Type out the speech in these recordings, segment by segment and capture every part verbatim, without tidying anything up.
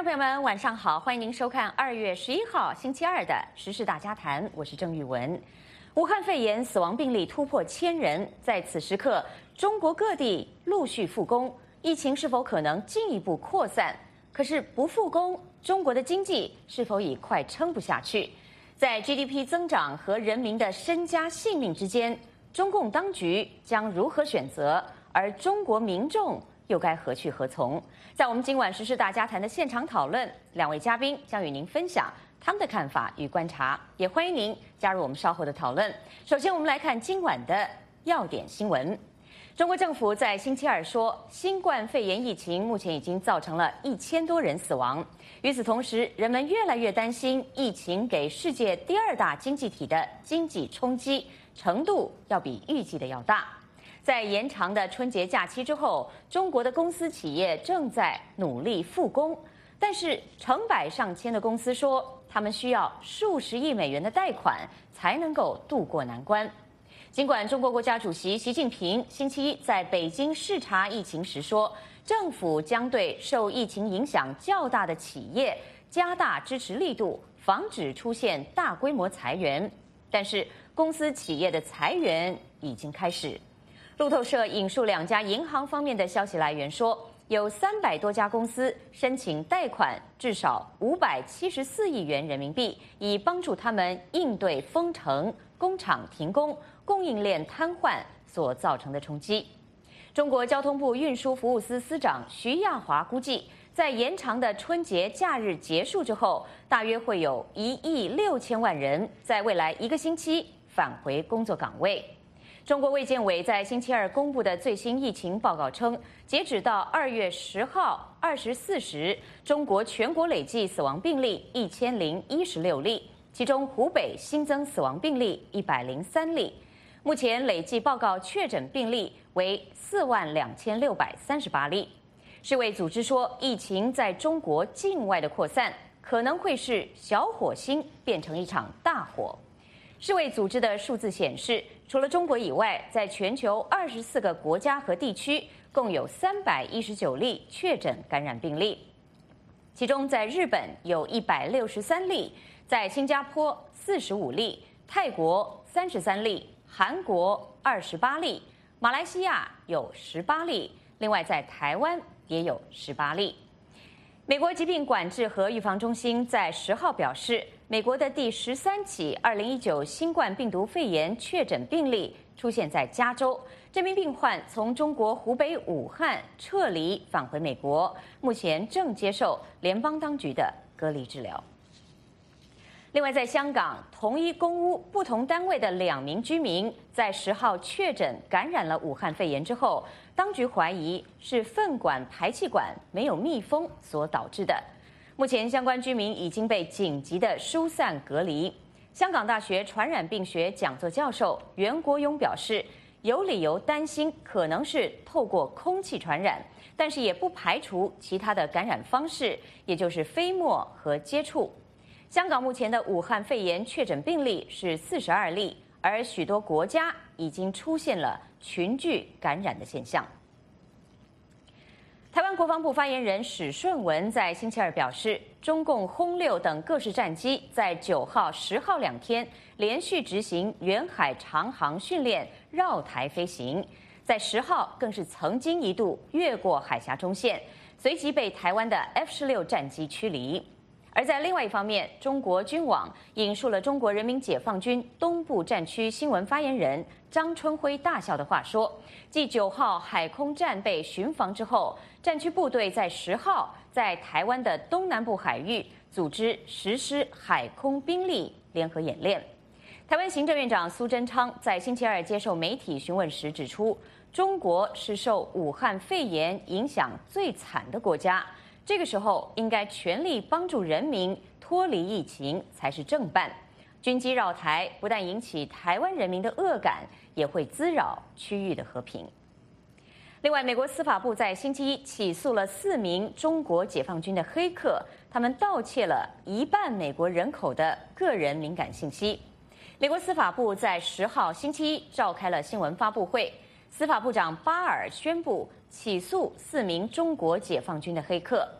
众朋友们，晚上好，欢迎您收看二月十一号星期二的时事大家谈，我是郑玉文。武汉肺炎死亡病例突破千人，在此时刻，中国各地陆续复工，疫情是否可能进一步扩散？可是不复工，中国的经济是否已快撑不下去？在 G D P 增长和人民的身家性命之间，中共当局将如何选择？而中国民众又该何去何从？在我们今晚时事大家谈的现场讨论，两位嘉宾将与您分享他们的看法与观察，也欢迎您加入我们稍后的讨论。首先，我们来看今晚的要点新闻。中国政府在星期二说，新冠肺炎疫情目前已经造成了一千多人死亡。与此同时，人们越来越担心疫情给世界第二大经济体的经济冲击程度要比预计的要大。在延长的春节假期之后，中国的公司企业正在努力复工，但是成百上千的公司说，他们需要数十亿美元的贷款才能够渡过难关。尽管中国国家主席习近平星期一在北京视察疫情时说，政府将对受疫情影响较大的企业加大支持力度，防止出现大规模裁员，但是公司企业的裁员已经开始。路透社引述两家银行方面的消息来源说，有三百多家公司申请贷款至少五百七十四亿元人民币，以帮助他们应对封城、工厂停工、供应链瘫痪所造成的冲击。中国交通部运输服务司司长徐亚华估计，在延长的春节假日结束之后，大约会有一亿六千万人在未来一个星期返回工作岗位。中国卫健委在星期二公布的最新疫情报告称，截止到二月十号二十四时，中国全国累计死亡病例一千零一十六例，其中湖北新增死亡病例一百零三例。目前累计报告确诊病例为四万两千六百三十八例。世卫组织说，疫情在中国境外的扩散可能会是小火星变成一场大火。世卫组织的数字显示，除了中国以外，在全球二十四个国家和地区，共有三百一十九例确诊感染病例。其中，在日本有一百六十三例，在新加坡四十五例，泰国三十三例，韩国二十八例，马来西亚有十八例，另外在台湾也有十八例。美国疾病管制和预防中心在十号表示，美国的第十三起二零一九新冠病毒肺炎确诊病例出现在加州。这名病患从中国湖北武汉撤离返回美国，目前正接受联邦当局的隔离治疗。另外，在香港，同一公屋不同单位的两名居民在十号确诊感染了武汉肺炎之后，当局怀疑是粪管排气管没有密封所导致的。目前，相关居民已经被紧急的疏散隔离。香港大学传染病学讲座教授袁国勇表示，有理由担心可能是透过空气传染，但是也不排除其他的感染方式，也就是飞沫和接触。香港目前的武汉肺炎确诊病例是四十二例，而许多国家已经出现了群聚感染的现象。台湾国防部发言人史顺文在星期二表示，中共轰六等各式战机在九号、十号两天连续执行远海长航训练，绕台飞行，在十号更是曾经一度越过海峡中线，随即被台湾的 F 十六战机驱离。而在另外一方面，中国军网引述了中国人民解放军东部战区新闻发言人张春辉大校的话说，继九号海空战备巡防之后，战区部队在十号在台湾的东南部海域组织实施海空兵力联合演练。台湾行政院长苏贞昌在星期二接受媒体询问时指出，中国是受武汉肺炎影响最惨的国家，这个时候应该全力帮助人民脱离疫情才是正办。军机绕台不但引起台湾人民的恶感，也会滋扰区域的和平。另外，美国司法部在星期一起诉了四名中国解放军的黑客，他们盗窃了一半美国人口的个人敏感信息。美国司法部在十号星期一召开了新闻发布会，司法部长巴尔宣布起诉四名中国解放军的黑客。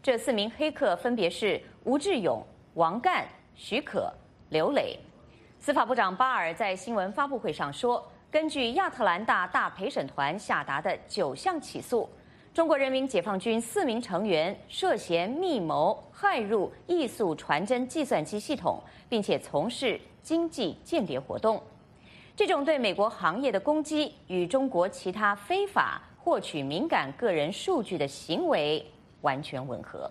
这四名黑客分别是吴志勇、王干、许可、刘磊。司法部长巴尔在新闻发布会上说，根据亚特兰大大陪审团下达的九项起诉，中国人民解放军四名成员涉嫌密谋骇入艺术传真计算机系统，并且从事经济间谍活动。这种对美国行业的攻击与中国其他非法获取敏感个人数据的行为完全吻合。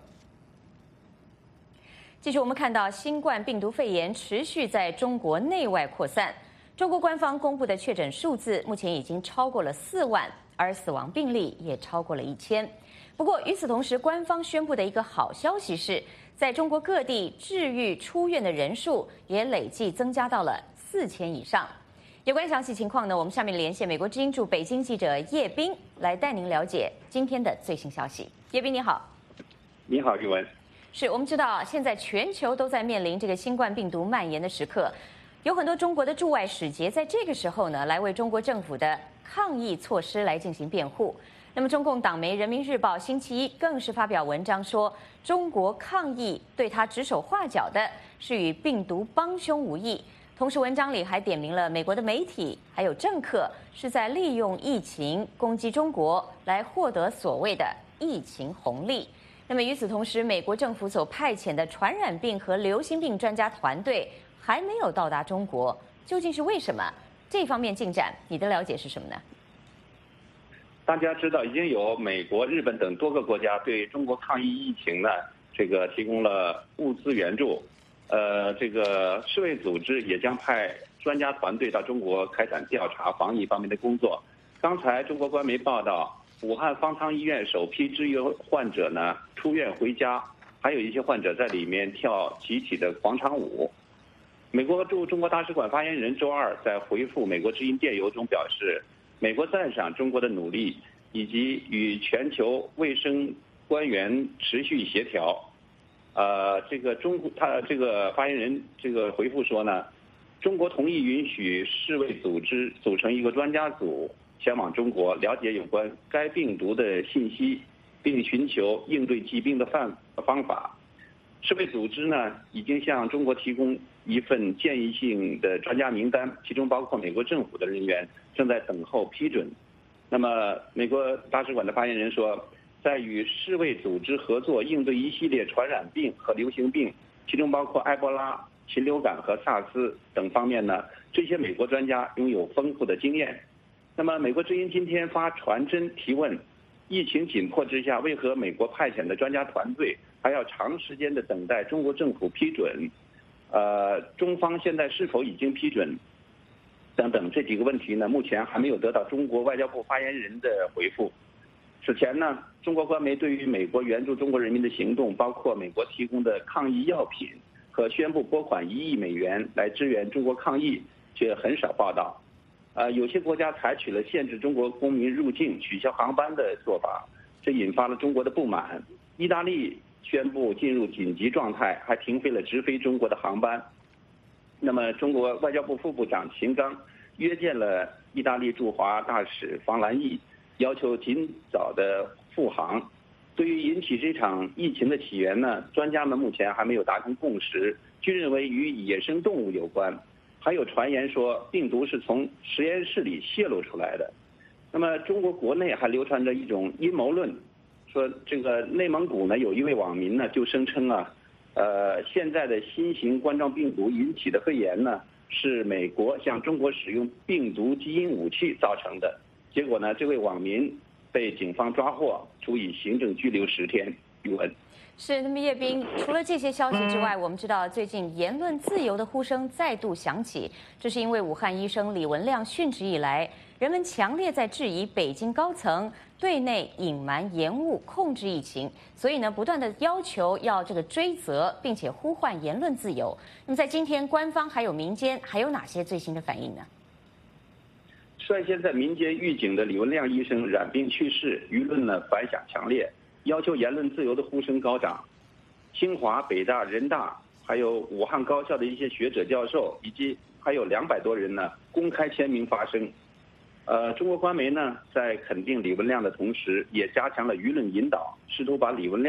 继续，我们看到新冠病毒肺炎持续在中国内外扩散。中国官方公布的确诊数字目前已经超过了四万，而死亡病例也超过了一千。不过，与此同时，官方宣布的一个好消息是，在中国各地治愈出院的人数也累计增加到了四千以上。有关详细情况呢，我们下面连线美国之音驻北京记者叶斌来带您了解今天的最新消息。叶斌，你好。 你好，玉文。 是我们知道，现在全球都在面临这个新冠病毒蔓延的时刻，有很多中国的驻外使节在这个时候呢，来为中国政府的抗疫措施来进行辩护。那么，中共党媒《人民日报》星期一更是发表文章说，中国抗疫对他指手画脚的是与病毒帮凶无异。同时，文章里还点名了美国的媒体还有政客是在利用疫情攻击中国，来获得所谓的疫情红利。那么与此同时，美国政府所派遣的传染病和流行病专家团队还没有到达中国，究竟是为什么？这方面进展，你的了解是什么呢？ 大家知道，已经有美国、日本等多个国家对中国抗疫疫情呢，这个提供了物资援助。呃，这个世卫组织也将派专家团队到中国开展调查防疫方面的工作。刚才中国官媒报道，武汉方舱医院首批治愈患者呢出院回家，还有一些患者在里面跳集体的广场舞。美国驻中国大使馆发言人周二在回复美国之音电邮中表示，美国赞赏中国的努力，以及与全球卫生官员持续协调。呃，这个中他这个发言人这个回复说呢，中国同意允许世卫组织组成一个专家组前往中国，了解有关该病毒的信息，并寻求应对疾病的方方法。世卫组织呢已经向中国提供一份建议性的专家名单，其中包括美国政府的人员，正在等候批准。那么，美国大使馆的发言人说，在与世卫组织合作应对一系列传染病和流行病，其中包括埃博拉、禽流感和萨斯等方面呢，这些美国专家拥有丰富的经验。那么，美国之音今天发传真提问，疫情紧迫之下，为何美国派遣的专家团队还要长时间的等待中国政府批准？呃，中方现在是否已经批准？等等这几个问题呢，目前还没有得到中国外交部发言人的回复。此前呢，中国官媒对于美国援助中国人民的行动，包括美国提供的抗疫药品和宣布拨款一亿美元来支援中国抗疫，却很少报道。呃，有些国家采取了限制中国公民入境、取消航班的做法，这引发了中国的不满。意大利宣布进入紧急状态，还停飞了直飞中国的航班。那么，中国外交部副部长秦刚约见了意大利驻华大使房兰义，要求尽早的复航。对于引起这场疫情的起源呢，专家们目前还没有达成共识，均认为与野生动物有关。还有传言说病毒是从实验室里泄露出来的。那么中国国内还流传着一种阴谋论，说这个内蒙古呢有一位网民呢就声称啊，呃现在的新型冠状病毒引起的肺炎呢是美国向中国使用病毒基因武器造成的。结果呢，这位网民被警方抓获，处以行政拘留十天。语文是。那么叶斌，除了这些消息之外，我们知道最近言论自由的呼声再度响起，这是因为武汉医生李文亮殉职以来，人们强烈在质疑北京高层对内隐瞒、延误、控制疫情，所以呢，不断的要求要这个追责，并且呼唤言论自由。那么在今天，官方还有民间还有哪些最新的反应呢？ 率先在民间预警的李文亮医生染病去世，舆论呢反响强烈，要求言论自由的呼声高涨。清华、北大、人大，还有武汉高校的一些学者教授，以及还有两百多人呢公开签名发声。呃，中国官媒呢在肯定李文亮的同时，也加强了舆论引导，试图把李文亮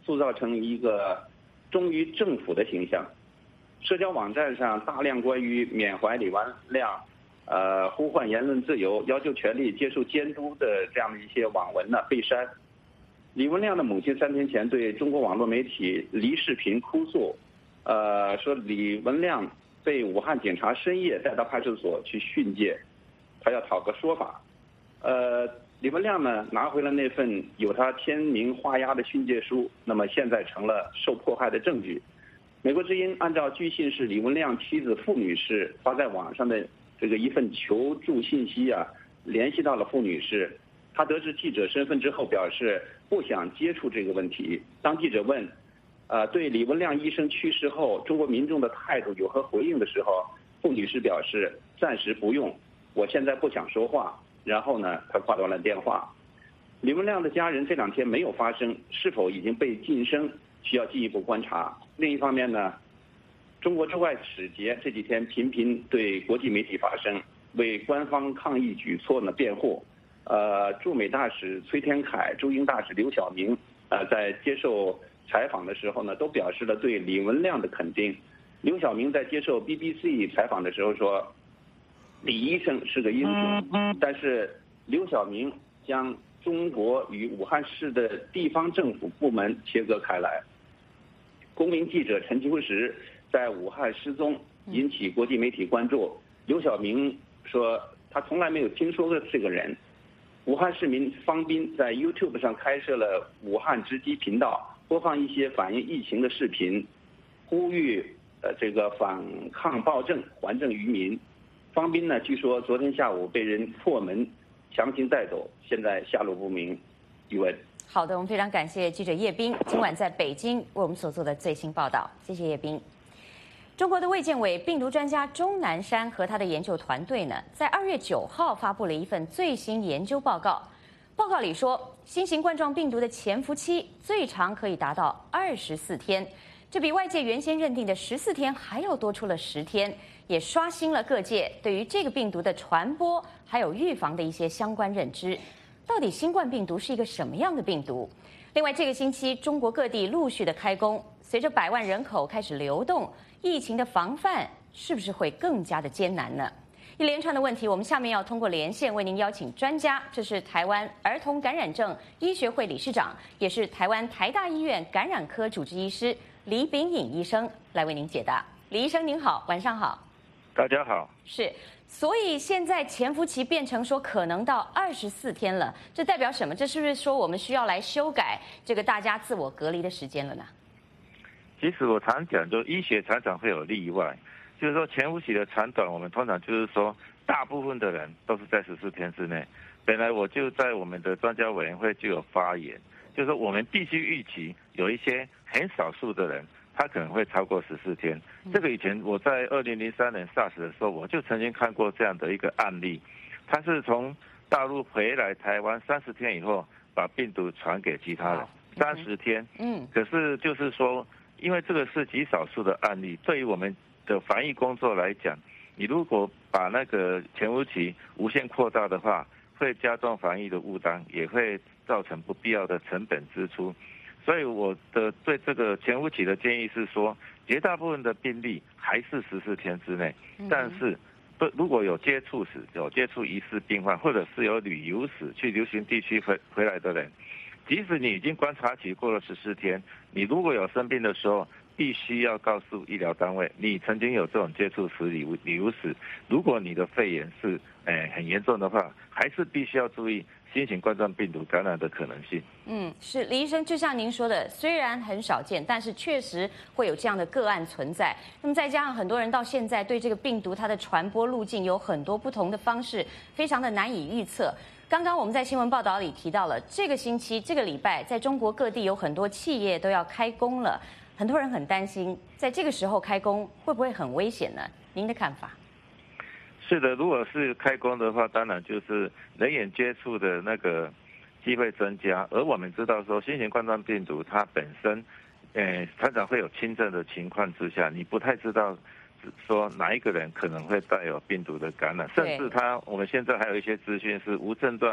塑造成一个忠于政府的形象。社交网站上大量关于缅怀李文亮、呃呼唤言论自由、要求权力接受监督的这样的一些网文呢被删。李文亮的母亲三天前对中国网络媒体黎视频哭诉，呃说李文亮被武汉警察深夜带到派出所去训诫，他要讨个说法。呃，李文亮呢拿回了那份有他签名画押的训诫书，那么现在成了受迫害的证据。美国之音按照据信是李文亮妻子傅女士发在网上的这个一份求助信息啊，联系到了傅女士。她得知记者身份之后，表示不想接触这个问题。当记者问，呃，对李文亮医生去世后中国民众的态度有何回应的时候，傅女士表示暂时不用，我现在不想说话。然后呢，她挂断了电话。李文亮的家人这两天没有发声，是否已经被晋升，需要进一步观察。另一方面呢，中国驻外使节这几天频频对国际媒体发声，为官方抗议举措呢辩护。呃，驻美大使崔天凯、驻英大使刘晓明，呃，在接受采访的时候呢，都表示了对李文亮的肯定。刘晓明在接受 B B C 采访的时候说，李医生是个英雄，但是刘晓明将中国与武汉市的地方政府部门切割开来。公民记者陈秋实在武汉失踪，引起国际媒体关注。刘晓明说他从来没有听说过这个人。武汉市民方斌在 YouTube 上开设了武汉直击频道，播放一些反映疫情的视频，呼吁呃这个反抗暴政，还政于民。方斌呢，据说昨天下午被人破门强行带走，现在下落不明。宇文。 好的，我们非常感谢记者叶斌今晚在北京为我们所做的最新报道，谢谢叶斌。中国的卫健委病毒专家钟南山和他的研究团队呢，在二月九号发布了一份最新研究报告。报告里说，新型冠状病毒的潜伏期最长可以达到二十四天，这比外界原先认定的十四天还要多出了十天，也刷新了各界对于这个病毒的传播还有预防的一些相关认知。到底新冠病毒是一个什么样的病毒？另外，这个星期中国各地陆续的开工，随着百万人口开始流动，疫情的防范是不是会更加的艰难呢？一连串的问题，我们下面要通过连线为您邀请专家，这是台湾儿童感染症医学会理事长，也是台湾台大医院感染科主治医师李秉颖医生来为您解答。李医生您好，晚上好。 大家好。 是，所以现在潜伏期变成说可能到二十四天了，这代表什么？这是不是说我们需要来修改这个大家自我隔离的时间了呢？ 其实我常讲，就医学常常会有例外，就是说潜伏期的长短，我们通常就是说，大部分的人都是在十四天之内。本来我就在我们的专家委员会就有发言，就是说我们必须预期有一些很少数的人，他可能会超过十四天。这个以前我在二零零三年 SARS 的时候，我就曾经看过这样的一个案例，他是从大陆回来台湾三十天以后，把病毒传给其他人，三十天。嗯，可是就是说，因为这个是极少数的案例，对于我们的防疫工作来讲，你如果把那个潜伏期无限扩大的话，会加重防疫的负担，也会造成不必要的成本支出。所以我的对这个潜伏期的建议是说，绝大部分的病例还是十四天之内，但是如果有接触史、有接触疑似病患，或者是有旅游史去流行地区回回来的人，即使你已经观察期过了十四天，你如果有生病的时候，必须要告诉医疗单位你曾经有这种接触史、旅旅游史。如果你的肺炎是诶、呃、很严重的话，还是必须要注意新型冠状病毒感染的可能性。 嗯，是李医生，就像您说的，虽然很少见，但是确实会有这样的个案存在。那么再加上很多人到现在对这个病毒它的传播路径有很多不同的方式，非常的难以预测。刚刚我们在新闻报道里提到了，这个星期、这个礼拜，在中国各地有很多企业都要开工了，很多人很担心，在这个时候开工会不会很危险呢？您的看法？ 是的，如果是开工的话，当然就是人眼接触的那个机会增加。而我们知道说，新型冠状病毒它本身，呃，常常会有轻症的情况之下，你不太知道说哪一个人可能会带有病毒的感染，甚至他我们现在还有一些资讯是无症状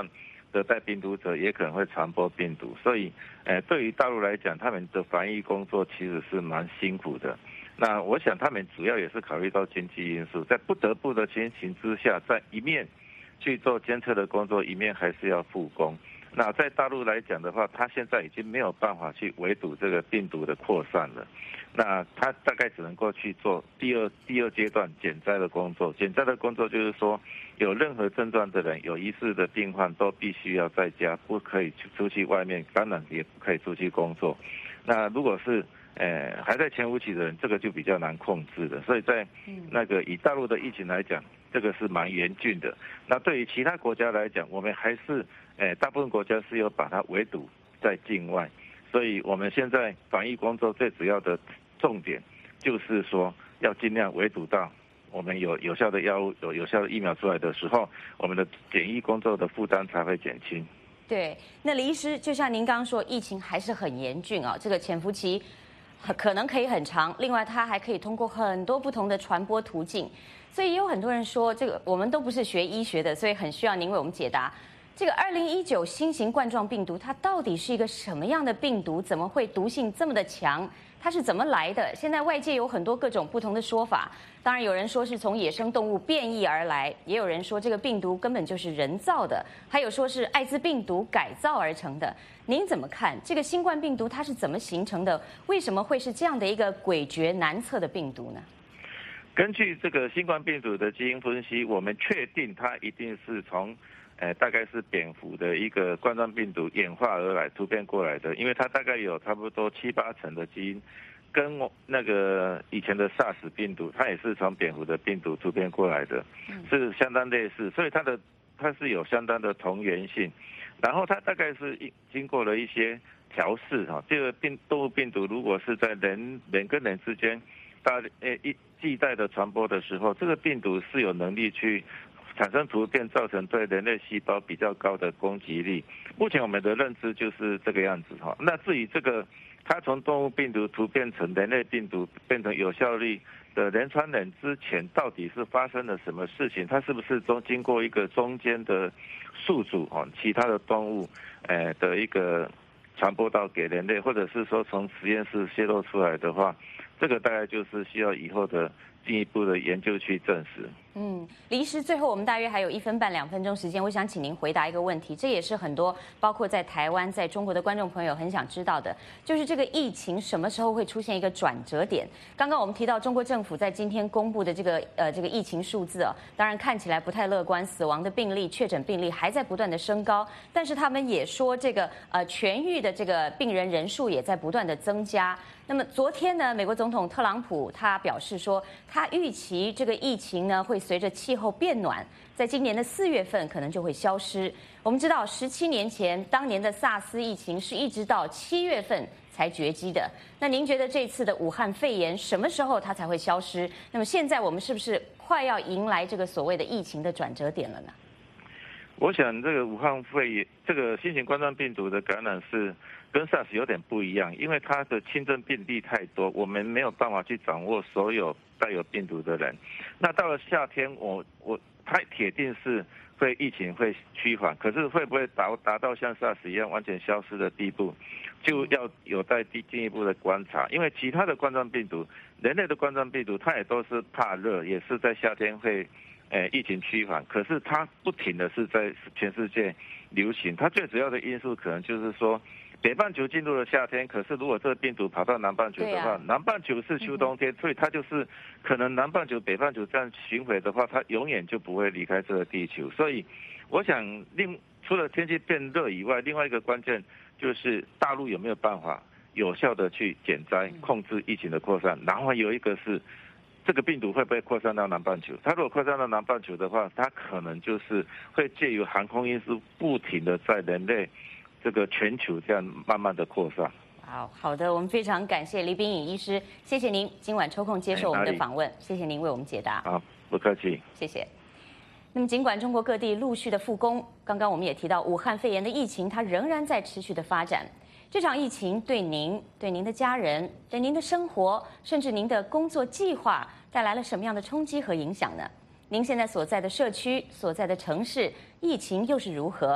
的带病毒者也可能会传播病毒，所以，呃，对于大陆来讲，他们的防疫工作其实是蛮辛苦的。那我想他们主要也是考虑到经济因素，在不得不的情形之下，在一面去做监测的工作，一面还是要复工。那在大陆来讲的话，他现在已经没有办法去围堵这个病毒的扩散了。那他大概只能够去做第二第二阶段减灾的工作。减灾的工作就是说，有任何症状的人、有疑似的病患都必须要在家，不可以出去外面，当然也不可以出去工作。那如果是呃还在潜伏期的人，这个就比较难控制的。所以在那个以大陆的疫情来讲，这个是蛮严峻的。那对于其他国家来讲，我们还是呃大部分国家是有把它围堵在境外。所以我们现在防疫工作最主要的重点就是说，要尽量围堵到我们有有效的药物、有有效的疫苗出来的时候，我们的检疫工作的负担才会减轻。 对，那李医师，就像您刚刚说，疫情还是很严峻啊，这个潜伏期可能可以很长，另外它还可以通过很多不同的传播途径，所以也有很多人说，这个我们都不是学医学的，所以很需要您为我们解答。这个二零一九新型冠状病毒，它到底是一个什么样的病毒？怎么会毒性这么的强？它是怎么来的？现在外界有很多各种不同的说法。当然，有人说是从野生动物变异而来，也有人说这个病毒根本就是人造的，还有说是艾滋病毒改造而成的。您怎么看这个新冠病毒它是怎么形成的？为什么会是这样的一个诡谲难测的病毒呢？ 根据这个新冠病毒的基因分析，我们确定它一定是从呃，大概是蝙蝠的一个冠状病毒演化而来、突变过来的，因为它大概有差不多七八成的基因，跟那个以前的 SARS 病毒，它也是从蝙蝠的病毒突变过来的，是相当类似，所以它的它是有相当的同源性。然后它大概是经过了一些调试哈，这个病动物病毒如果是在人人跟人之间大呃一系带的传播的时候，这个病毒是有能力去产生突变，造成对人类细胞比较高的攻击力。目前我们的认知就是这个样子哈。那至于这个，它从动物病毒突变成人类病毒，变成有效率的人传人之前，到底是发生了什么事情？它是不是中经过一个中间的宿主哈，其他的动物，呃的一个传播到给人类，或者是说从实验室泄露出来的话，这个大概就是需要以后的进一步的研究去证实。 嗯，李医师，最后我们大约还有一分半两分钟时间，我想请您回答一个问题，这也是很多包括在台湾、在中国的观众朋友很想知道的，就是这个疫情什么时候会出现一个转折点？刚刚我们提到中国政府在今天公布的这个呃这个疫情数字啊，当然看起来不太乐观，死亡的病例、确诊病例还在不断的升高，但是他们也说这个呃痊愈的这个病人人数也在不断的增加。那么昨天呢，美国总统特朗普他表示说，他预期这个疫情呢会随着气候变暖，在今年的四月份可能就会消失。我们知道，十七年前当年的萨斯疫情是一直到七月份才绝迹的。那您觉得这次的武汉肺炎什么时候它才会消失？那么现在我们是不是快要迎来这个所谓的疫情的转折点了呢？ 我想这个武汉肺炎这个新型冠状病毒的感染是跟 SARS 有点不一样，因为它的轻症病例太多，我们没有办法去掌握所有带有病毒的人。那到了夏天，我我它铁定是会疫情会趋缓，可是会不会达达到像 SARS 一样完全消失的地步，就要有待进一步的观察。因为其他的冠状病毒，人类的冠状病毒，它也都是怕热，也是在夏天会。呃，疫情趋缓，可是它不停的是在全世界流行。它最主要的因素可能就是说，北半球进入了夏天，可是如果这个病毒跑到南半球的话，啊、南半球是秋冬天，所以它就是可能南半球、北半球这样巡回的话，它永远就不会离开这个地球。所以，我想另除了天气变热以外，另外一个关键就是大陆有没有办法有效的去减灾、控制疫情的扩散，然后有一个是。这个病毒会不会扩散到南半球？它如果扩散到南半球的话，它可能就是会借由航空因素不停的在人类这个全球这样慢慢的扩散。 好好的，我们非常感谢李秉颖医师，谢谢您今晚抽空接受我们的访问，谢谢您为我们解答。 好，不客气， 谢谢。那么，尽管中国各地陆续的复工，刚刚我们也提到，武汉肺炎的疫情它仍然在持续的发展。这场疫情对您、对您的家人、对您的生活，甚至您的工作计划带来了什么样的冲击和影响呢？您现在所在的社区、所在的城市，疫情又是如何？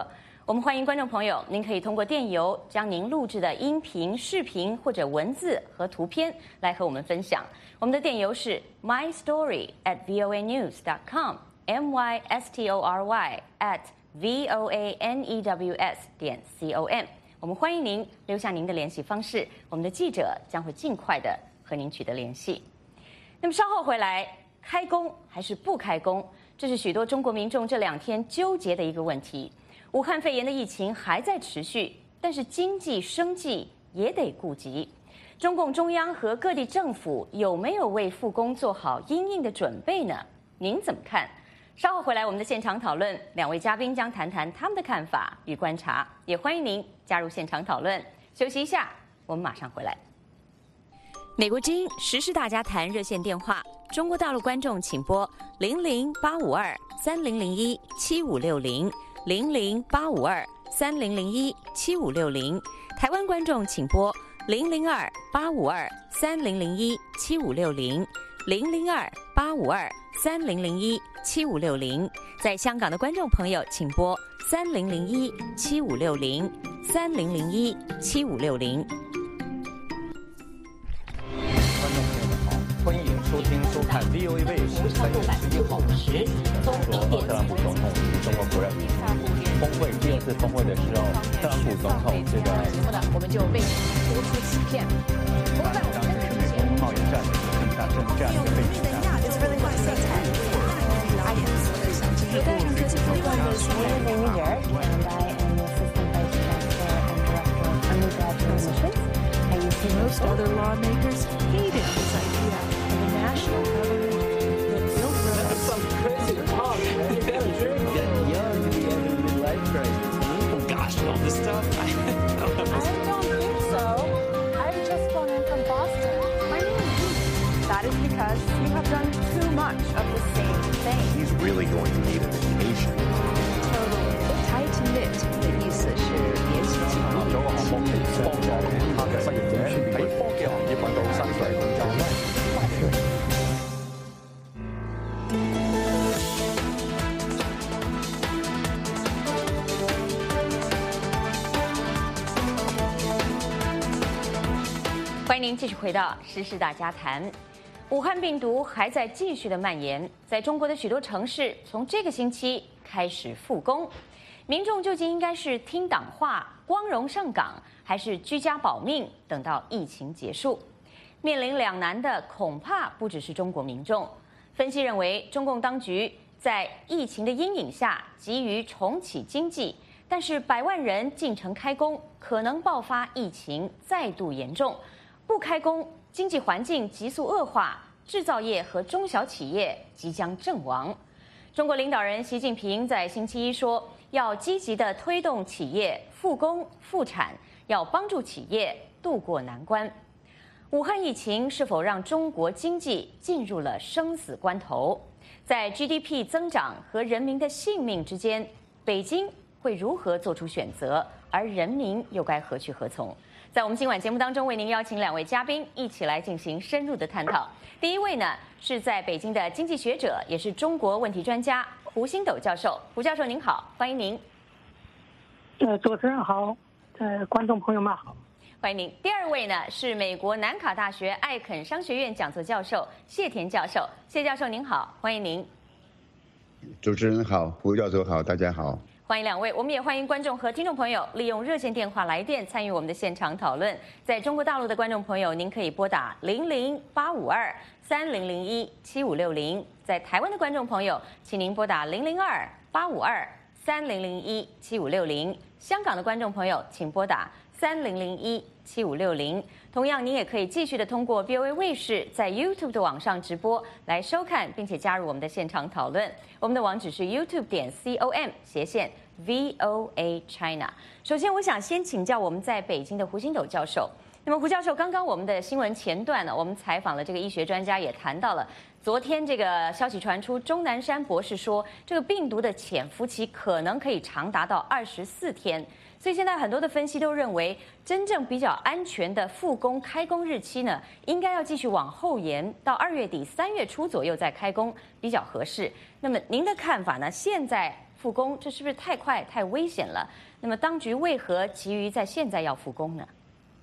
我们欢迎观众朋友，您可以通过电邮将您录制的音频、视频或者文字和图片来和我们分享。我们的电邮是 my story at voa news dot com，m y s t o r y at v o a n e w s 点 c o m。我们欢迎您留下您的联系方式，我们的记者将会尽快的和您取得联系。那么稍后回来，开工还是不开工，这是许多中国民众这两天纠结的一个问题。武汉肺炎的疫情还在持续，但是经济生计也得顾及。中共中央和各地政府有没有为复工做好因应的准备呢？您怎么看？稍后回来我们的现场讨论，两位嘉宾将谈谈他们的看法与观察，也欢迎您加入现场讨论。休息一下，我们马上回来。美国之音时事大家谈热线电话，中国大陆观众请拨零零八五二三零零一七五六零。零零八五二三零零一七五六零，台湾观众请拨零零二八五二三零零一七五六零，零零二八五二三零零一七五六零。在香港的观众朋友，请拨三零零一七五六零三零零一七五六零。 欢迎收听收看 V O A 卫视三月十一号时，中国特朗普总统与中国国人峰会第二次峰会的时候，特朗普总统这个节目呢，我们就为您播出此片。 当时是美国贸易战地下政战的背景下。 Most other lawmakers hated this idea of a national government that built roads. That's some crazy talk, man. You're getting young to be in the midlife crisis. Oh gosh, all this stuff. I don't know. I don't think so. I've just flown in from Boston. My name. That is because you have done too much of the same thing. He's really going to need a vacation. Totally. Tight knit 的意思是联系起来。 做個項目嚟幫助其他嘅失業者喺科技行業揾到新嘅工作。 欢迎您继续回到时事大家谈。武汉病毒还在继续的蔓延，在中国的许多城市，从这个星期开始复工。民众究竟应该是听党话、光荣上岗，还是居家保命，等到疫情结束？面临两难的恐怕不只是中国民众。分析认为，中共当局在疫情的阴影下急于重启经济，但是百万人进城开工，可能爆发疫情再度严重。不开工，经济环境急速恶化，制造业和中小企业即将阵亡。中国领导人习近平在星期一说，要积极地推动企业复工复产，要帮助企业渡过难关。武汉疫情是否让中国经济进入了生死关头？在 G D P 增长和人民的性命之间，北京会如何做出选择？而人民又该何去何从？在我们今晚节目当中，为您邀请两位嘉宾一起来进行深入的探讨。第一位呢，是在北京的经济学者，也是中国问题专家胡星斗教授。胡教授您好，欢迎您。 呃，主持人好，呃，观众朋友们好， 欢迎您。第二位呢，是美国南卡大学艾肯商学院讲座教授谢田教授。谢教授您好，欢迎您。 主持人好，胡教授好，大家好。 欢迎两位，我们也欢迎观众和听众朋友利用热线电话来电参与我们的现场讨论。在中国大陆的观众朋友，您可以拨打零零八五二三零零一七五六零；在台湾的观众朋友，请您拨打零零二八五二三零零一七五六零；香港的观众朋友，请拨打三零零一七五六零。同样，您也可以继续的通过 V O A 卫视在 YouTube 的网上直播来收看，并且加入我们的现场讨论。我们的网址是 YouTube 点 com 斜线 V O A China。首先，我想先请教我们在北京的胡星斗教授。那么，胡教授，刚刚我们的新闻前段呢，我们采访了这个医学专家，也谈到了昨天这个消息传出，钟南山博士说，这个病毒的潜伏期可能可以长达到二十四天。所以现在很多的分析都认为，真正比较安全的复工开工日期呢，应该要继续往后延到二月底、三月初左右再开工比较合适。那么您的看法呢？现在复工，这是不是太快、太危险了？那么当局为何急于在现在要复工呢？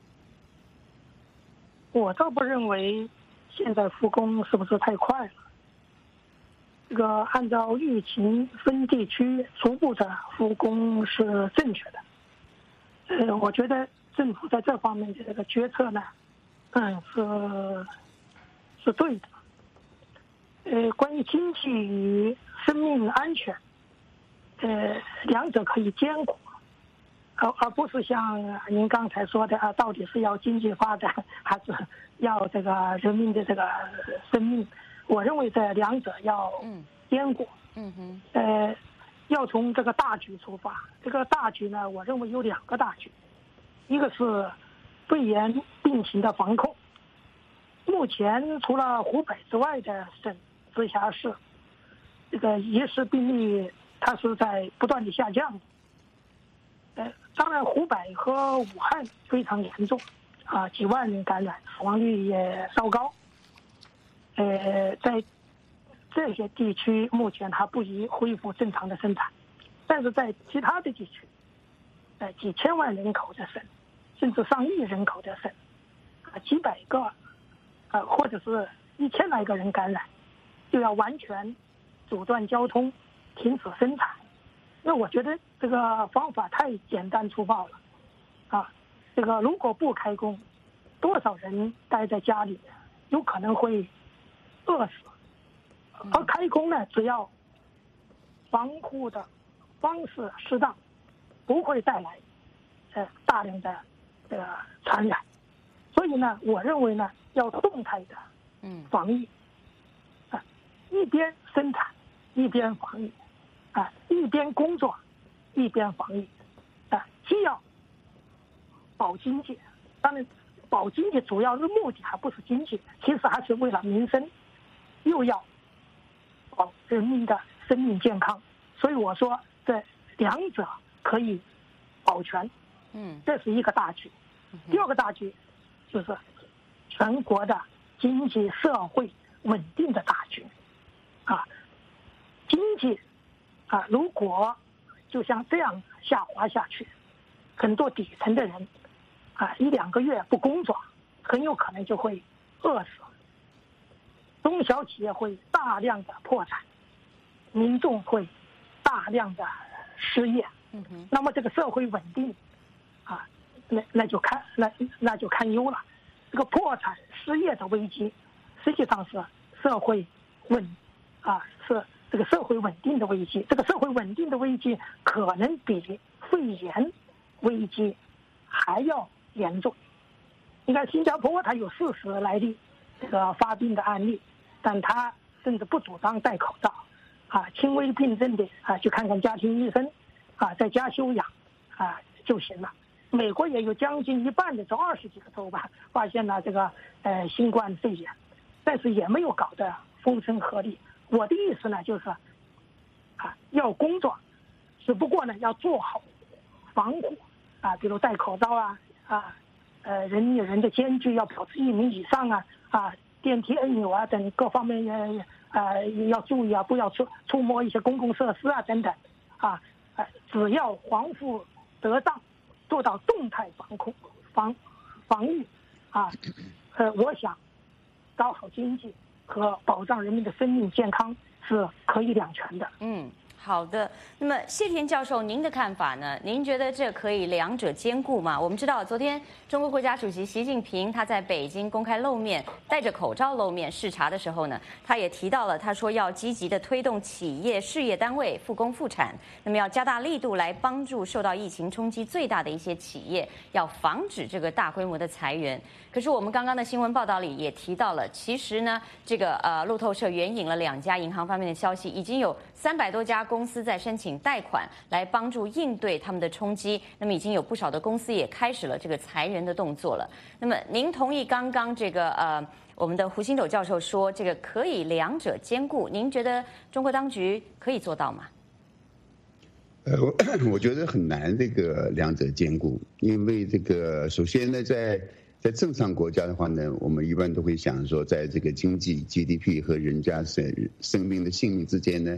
我倒不认为现在复工是不是太快了。这个按照疫情分地区逐步的复工是正确的。呃，我觉得政府在这方面的这个决策呢，嗯，是是对的。呃，关于经济与生命安全，呃，两者可以兼顾，而而不是像您刚才说的啊，到底是要经济发展还是要这个人民的这个生命？我认为这两者要兼顾。 嗯哼。 呃，要从这个大局出发。这个大局呢，我认为有两个大局，一个是肺炎病情的防控。目前除了湖北之外的省、直辖市，这个疑似病例它是在不断的下降的。呃，当然湖北和武汉非常严重，啊，几万人感染，死亡率也稍高。呃，在这些地区目前还不宜恢复正常的生产，但是在其他的地区，呃，几千万人口的省，甚至上亿人口的省，啊，几百个，呃，或者是一千来个人感染，就要完全阻断交通，停止生产。那我觉得这个方法太简单粗暴了，啊，这个如果不开工，多少人待在家里，有可能会饿死。而开工呢，只要防护的方式适当，不会带来呃大量的这个传染。所以呢，我认为呢，要动态的防疫，啊，一边生产一边防疫，啊，一边工作一边防疫，啊，既要保经济，当然保经济主要的目的还不是经济，其实还是为了民生，又要保人民的生命健康。所以我说这两者可以保全， 嗯， 这是一个大局。第二个大局就是全国的经济社会稳定的大局，啊，经济啊，如果就像这样下滑下去，很多底层的人啊，一两个月不工作，很有可能就会饿死。中小企业会大量的破产，民众会大量的失业。 嗯哼。 那么这个社会稳定，啊，那那就看那那就堪忧了。这个破产失业的危机，实际上是社会稳啊，是这个社会稳定的危机。这个社会稳定的危机可能比肺炎危机还要严重。你看新加坡，它有四十来例这个发病的案例，但他甚至不主张戴口罩，啊，轻微病症的啊去看看家庭医生，啊，在家休养啊就行了。美国也有将近一半的州，二十几个州吧，发现了这个呃新冠肺炎，但是也没有搞得风声鹤唳。我的意思呢，就是啊要工作，只不过呢要做好防护啊，比如戴口罩啊啊，呃人与人的间距要保持一米以上啊啊，电梯按钮啊等各方面也呃要注意啊，不要触触摸一些公共设施啊等等啊，呃只要防护得当，做到动态防控防防御啊，呃我想搞好经济和保障人民的生命健康是可以两全的。 嗯。好的，那么谢田教授，您的看法呢？您觉得这可以两者兼顾吗？我们知道，昨天中国国家主席习近平他在北京公开露面，戴着口罩露面视察的时候呢，他也提到了，他说要积极的推动企业事业单位复工复产，那么要加大力度来帮助受到疫情冲击最大的一些企业，要防止这个大规模的裁员。可是我们刚刚的新闻报道里也提到了，其实呢，这个呃路透社援引了两家银行方面的消息，已经有三百多家公司在申请贷款来帮助应对他们的冲击。那么已经有不少的公司也开始了这个裁员的动作了。那么您同意刚刚这个呃我们的胡星斗教授说，这个可以两者兼顾？您觉得中国当局可以做到吗？ 呃，我我觉得很难这个两者兼顾，因为这个首先呢，在在正常国家的话呢，我们一般都会想说，在这个经济 G D P 和人家生生命的性命之间呢，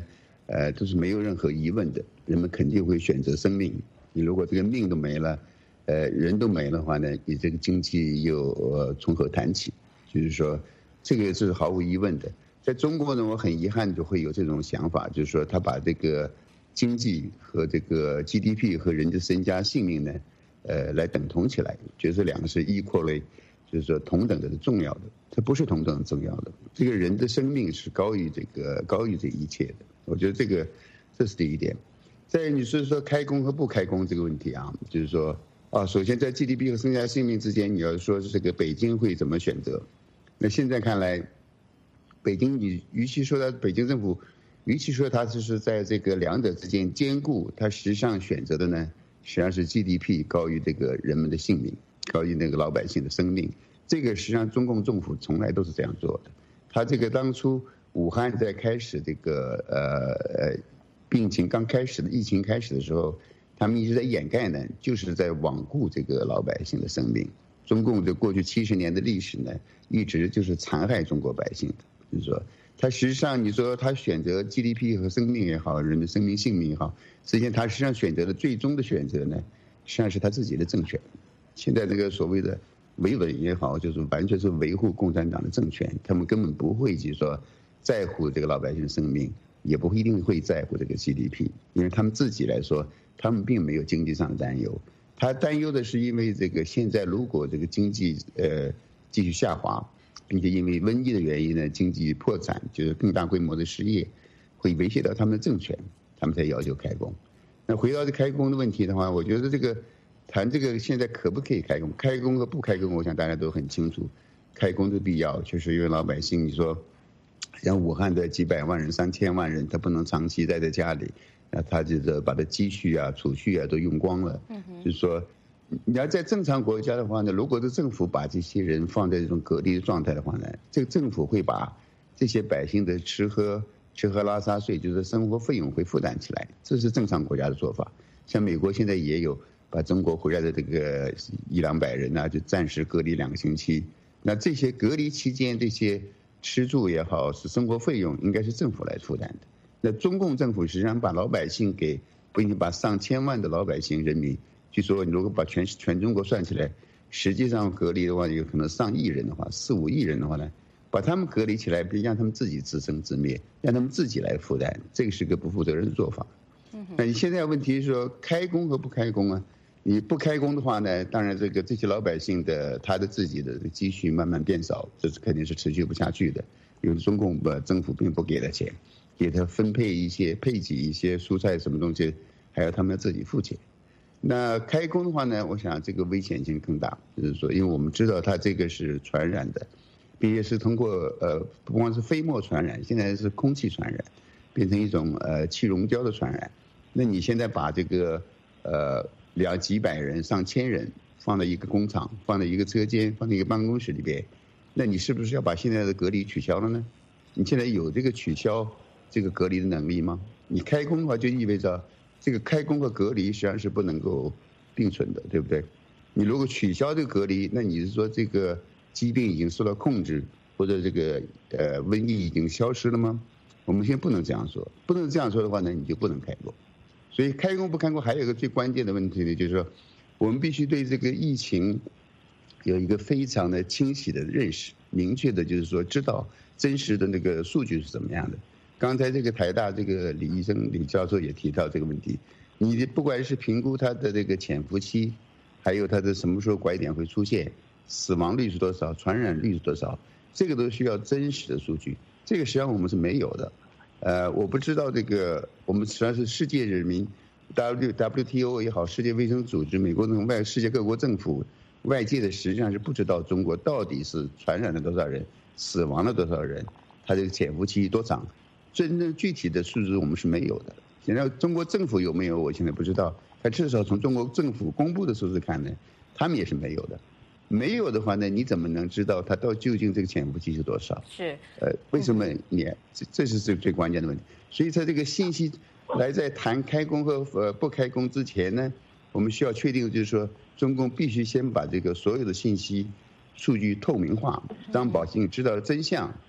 呃，都是没有任何疑问的。人们肯定会选择生命。你如果这个命都没了，呃，人都没了的话呢，你这个经济又呃从何谈起？就是说，这个是毫无疑问的。在中国呢，我很遗憾就会有这种想法，就是说他把这个经济和这个 G D P 和人的身家性命呢，呃，来等同起来，觉得这两个是 equally， 就是说同等的是重要的。它不是同等重要的，这个人的生命是高于这个高于这一切的。我觉得这个这是第一点。再你是说开工和不开工这个问题啊，就是说啊，首先在 G D P 和身家性命之间，你要说这个北京会怎么选择？那现在看来，北京你与其说它北京政府，与其说它就是在这个两者之间兼顾，它实际上选择的呢，实际上是 G D P 高于这个人们的性命，高于那个老百姓的生命。这个实际上中共政府从来都是这样做的。他这个当初武汉在开始这个呃呃病情刚开始的疫情开始的时候，他们一直在掩盖呢，就是在罔顾这个老百姓的生命。中共这过去七十年的历史呢，一直就是残害中国百姓的。就是说，他实际上你说他选择 G D P 和生命也好，人的生命性命也好，实际上他实际上选择的最终的选择呢，实际上是他自己的政权。现在这个所谓的维稳也好，就是完全是维护共产党的政权，他们根本不会就是说在乎这个老百姓的生命，也不一定会在乎这个 G D P， 因为他们自己来说，他们并没有经济上的担忧，他担忧的是因为这个现在如果这个经济呃继续下滑，并且因为瘟疫的原因呢，经济破产，就是更大规模的失业，会威胁到他们的政权，他们才要求开工。那回到这开工的问题的话，我觉得这个。谈这个现在可不可以开工？开工和不开工，我想大家都很清楚，开工的必要，就是因为老百姓，你说，像武汉的几百万人、三千万人，他不能长期待在家里，那他就是把他积蓄啊、储蓄啊都用光了。嗯、就是说，你要在正常国家的话呢，如果是政府把这些人放在这种隔离的状态的话呢，这个政府会把这些百姓的吃喝、吃喝拉撒睡，就是生活费用会负担起来，这是正常国家的做法。像美国现在也有。把中国回来的这个一两百人呢、啊，就暂时隔离两个星期。那这些隔离期间，这些吃住也好，是生活费用，应该是政府来负担的。那中共政府实际上把老百姓给，不仅仅把上千万的老百姓人民，据说你如果把全全中国算起来，实际上隔离的话，有可能上亿人的话，四五亿人的话呢，把他们隔离起来，让他们自己自生自灭，让他们自己来负担，这个是个不负责任的做法。那你现在问题是说开工和不开工啊？你不开工的话呢，当然这个这些老百姓的他的自己的积蓄慢慢变少，这是肯定是持续不下去的。因为中共呃政府并不给他钱，给他分配一些配给一些蔬菜什么东西，还要他们自己付钱。那开工的话呢，我想这个危险性更大，就是说，因为我们知道它这个是传染的，并且是通过呃不光是飞沫传染，现在是空气传染，变成一种呃气溶胶的传染。那你现在把这个呃。两几百人、上千人放在一个工厂、放在一个车间、放在一个办公室里边，那你是不是要把现在的隔离取消了呢？你现在有这个取消这个隔离的能力吗？你开工的话，就意味着这个开工和隔离实际上是不能够并存的，对不对？你如果取消这个隔离，那你是说这个疾病已经受到控制，或者这个呃瘟疫已经消失了吗？我们现在不能这样说，不能这样说的话呢，你就不能开工。所以开工不开工还有一个最关键的问题呢，就是说我们必须对这个疫情有一个非常的清晰的认识，明确的就是说知道真实的那个数据是怎么样的。刚才这个台大这个李医生李教授也提到这个问题，你不管是评估它的这个潜伏期，还有它的什么时候拐点会出现，死亡率是多少，传染率是多少，这个都需要真实的数据，这个实际上我们是没有的。呃，我不知道这个，我们实际上是世界人民 ，W W T O 也好，世界卫生组织、美国等外世界各国政府、外界的实际上是不知道中国到底是传染了多少人，死亡了多少人，它这个潜伏期多长，真正具体的数字我们是没有的。现在中国政府有没有，我现在不知道，但至少从中国政府公布的数字看呢，他们也是没有的。没有的话呢，你怎么能知道它到究竟这个潜伏期是多少？是，呃，为什么你这这是最最关键的问题？所以在这个信息来在谈开工和呃不开工之前呢，我们需要确定就是说，中共必须先把这个所有的信息数据透明化，让百姓知道真相，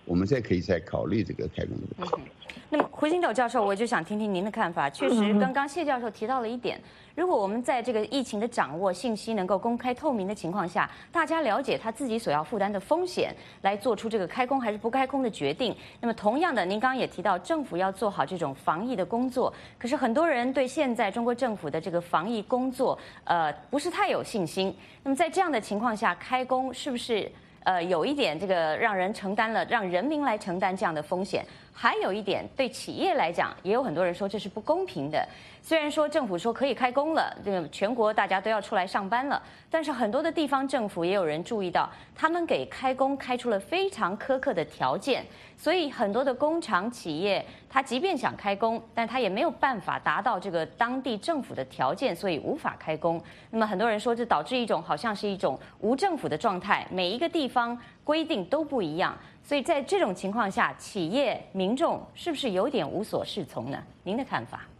我们再可以再考虑这个开工的问题。 嗯那么胡金斗教授，我就想听听您的看法。确实，刚刚谢教授提到了一点，如果我们在这个疫情的掌握、信息能够公开透明的情况下，大家了解他自己所要负担的风险，来做出这个开工还是不开工的决定。那么同样的，您刚刚也提到，政府要做好这种防疫的工作。可是很多人对现在中国政府的这个防疫工作，呃，不是太有信心。那么在这样的情况下，开工是不是呃有一点这个让人承担了，让人民来承担这样的风险？还有一点，对企业来讲，也有很多人说这是不公平的。虽然说政府说可以开工了，这个全国大家都要出来上班了，但是很多的地方政府也有人注意到，他们给开工开出了非常苛刻的条件，所以很多的工厂企业，他即便想开工，但他也没有办法达到这个当地政府的条件，所以无法开工。那么很多人说，这导致一种好像是一种无政府的状态，每一个地方规定都不一样。所以在这种情况下，企业、民众是不是有点无所适从呢？您的看法？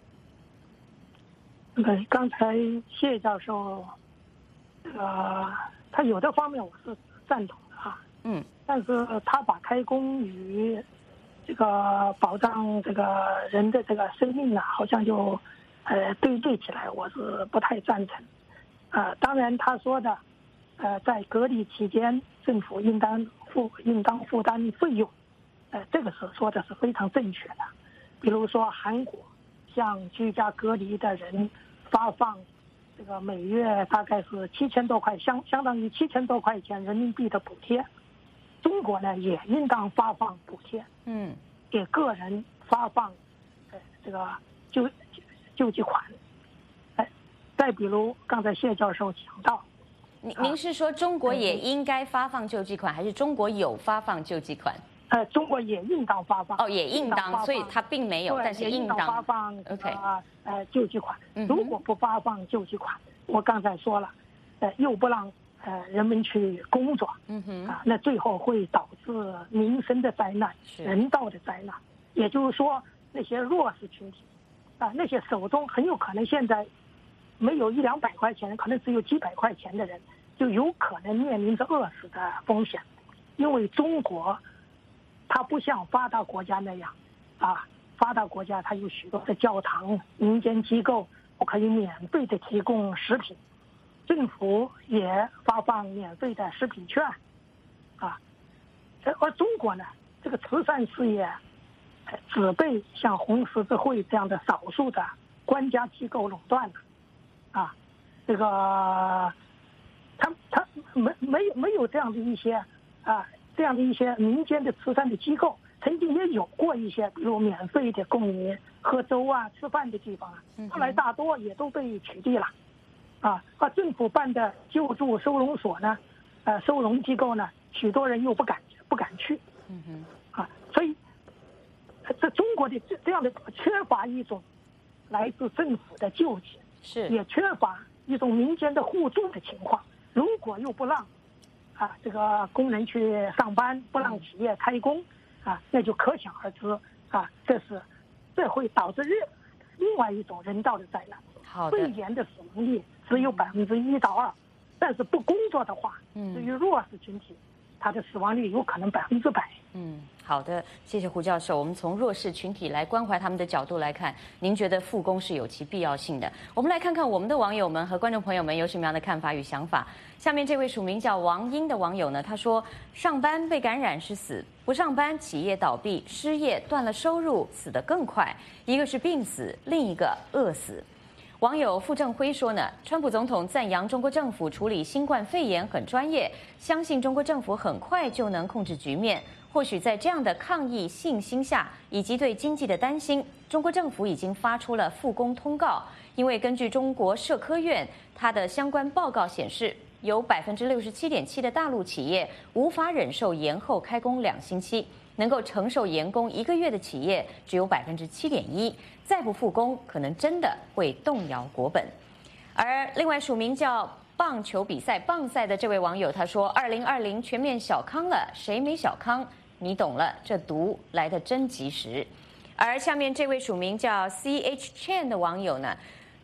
对，刚才谢教授，呃，他有的方面我是赞同的啊， 嗯， 但是他把开工与这个保障这个人的这个生命呢，好像就呃对对起来，我是不太赞成。呃，当然他说的，呃，在隔离期间，政府应当负应当负担费用，呃，这个是说的是非常正确的。比如说韩国向居家隔离的人发放这个每月大概是七千多块，相相当于七千多块钱人民币的补贴。中国呢也应当发放补贴， 嗯， 给个人发放呃这个救救济款。哎，再比如刚才谢教授讲到， 您您是说中国也应该发放救济款，还是中国有发放救济款？ 呃，中国也应当发放。 哦，也应当，所以它并没有，但是应当发放。 OK， 呃，救济款。 嗯、 如果不发放救济款，我刚才说了，呃，又不让呃人们去工作， 嗯哼， 啊，那最后会导致民生的灾难、人道的灾难。也就是说，那些弱势群体，啊，那些手中很有可能现在没有一两百块钱，可能只有几百块钱的人，就有可能面临着饿死的风险，因为中国。它不像发达国家那样，啊，发达国家它有许多的教堂、民间机构，我可以免费的提供食品，政府也发放免费的食品券，啊，而中国呢，这个慈善事业只被像红十字会这样的少数的官家机构垄断了，啊，这个他他没没有没有这样的一些啊。这样的一些民间的慈善的机构，曾经也有过一些，比如免费的供你喝粥啊、吃饭的地方啊，后来大多也都被取缔了，啊，而政府办的救助收容所呢，呃，收容机构呢，许多人又不敢不敢去， 嗯哼，啊，所以这中国的这这样的缺乏一种来自政府的救济， 是也缺乏一种民间的互助的情况，如果又不让。啊，这个工人去上班，不让企业开工，啊，那就可想而知，啊，这是，这会导致另另外一种人道的灾难。 好的。 肺炎的死亡率只有百分之一到二，但是不工作的话， 嗯， 对于弱势群体，它的死亡率有可能百分之百。 嗯，好的，谢谢胡教授。我们从弱势群体来关怀他们的角度来看，您觉得复工是有其必要性的？我们来看看我们的网友们和观众朋友们有什么样的看法与想法。下面这位署名叫王英的网友呢，他说：上班被感染是死，不上班企业倒闭，失业断了收入，死得更快。一个是病死，另一个饿死。网友傅正辉说呢，川普总统赞扬中国政府处理新冠肺炎很专业，相信中国政府很快就能控制局面。或许在这样的抗疫信心下，以及对经济的担心，中国政府已经发出了复工通告。因为根据中国社科院它的相关报告显示，有百分之六十七点七的大陆企业无法忍受延后开工两星期，能够承受延工一个月的企业只有百分之七点一，再不复工，可能真的会动摇国本。而另外署名叫棒球比赛棒赛的这位网友他说：二零二零全面小康了，谁没小康？你懂了，这毒来得真及时。而下面这位署名叫 C H Chen 的网友呢，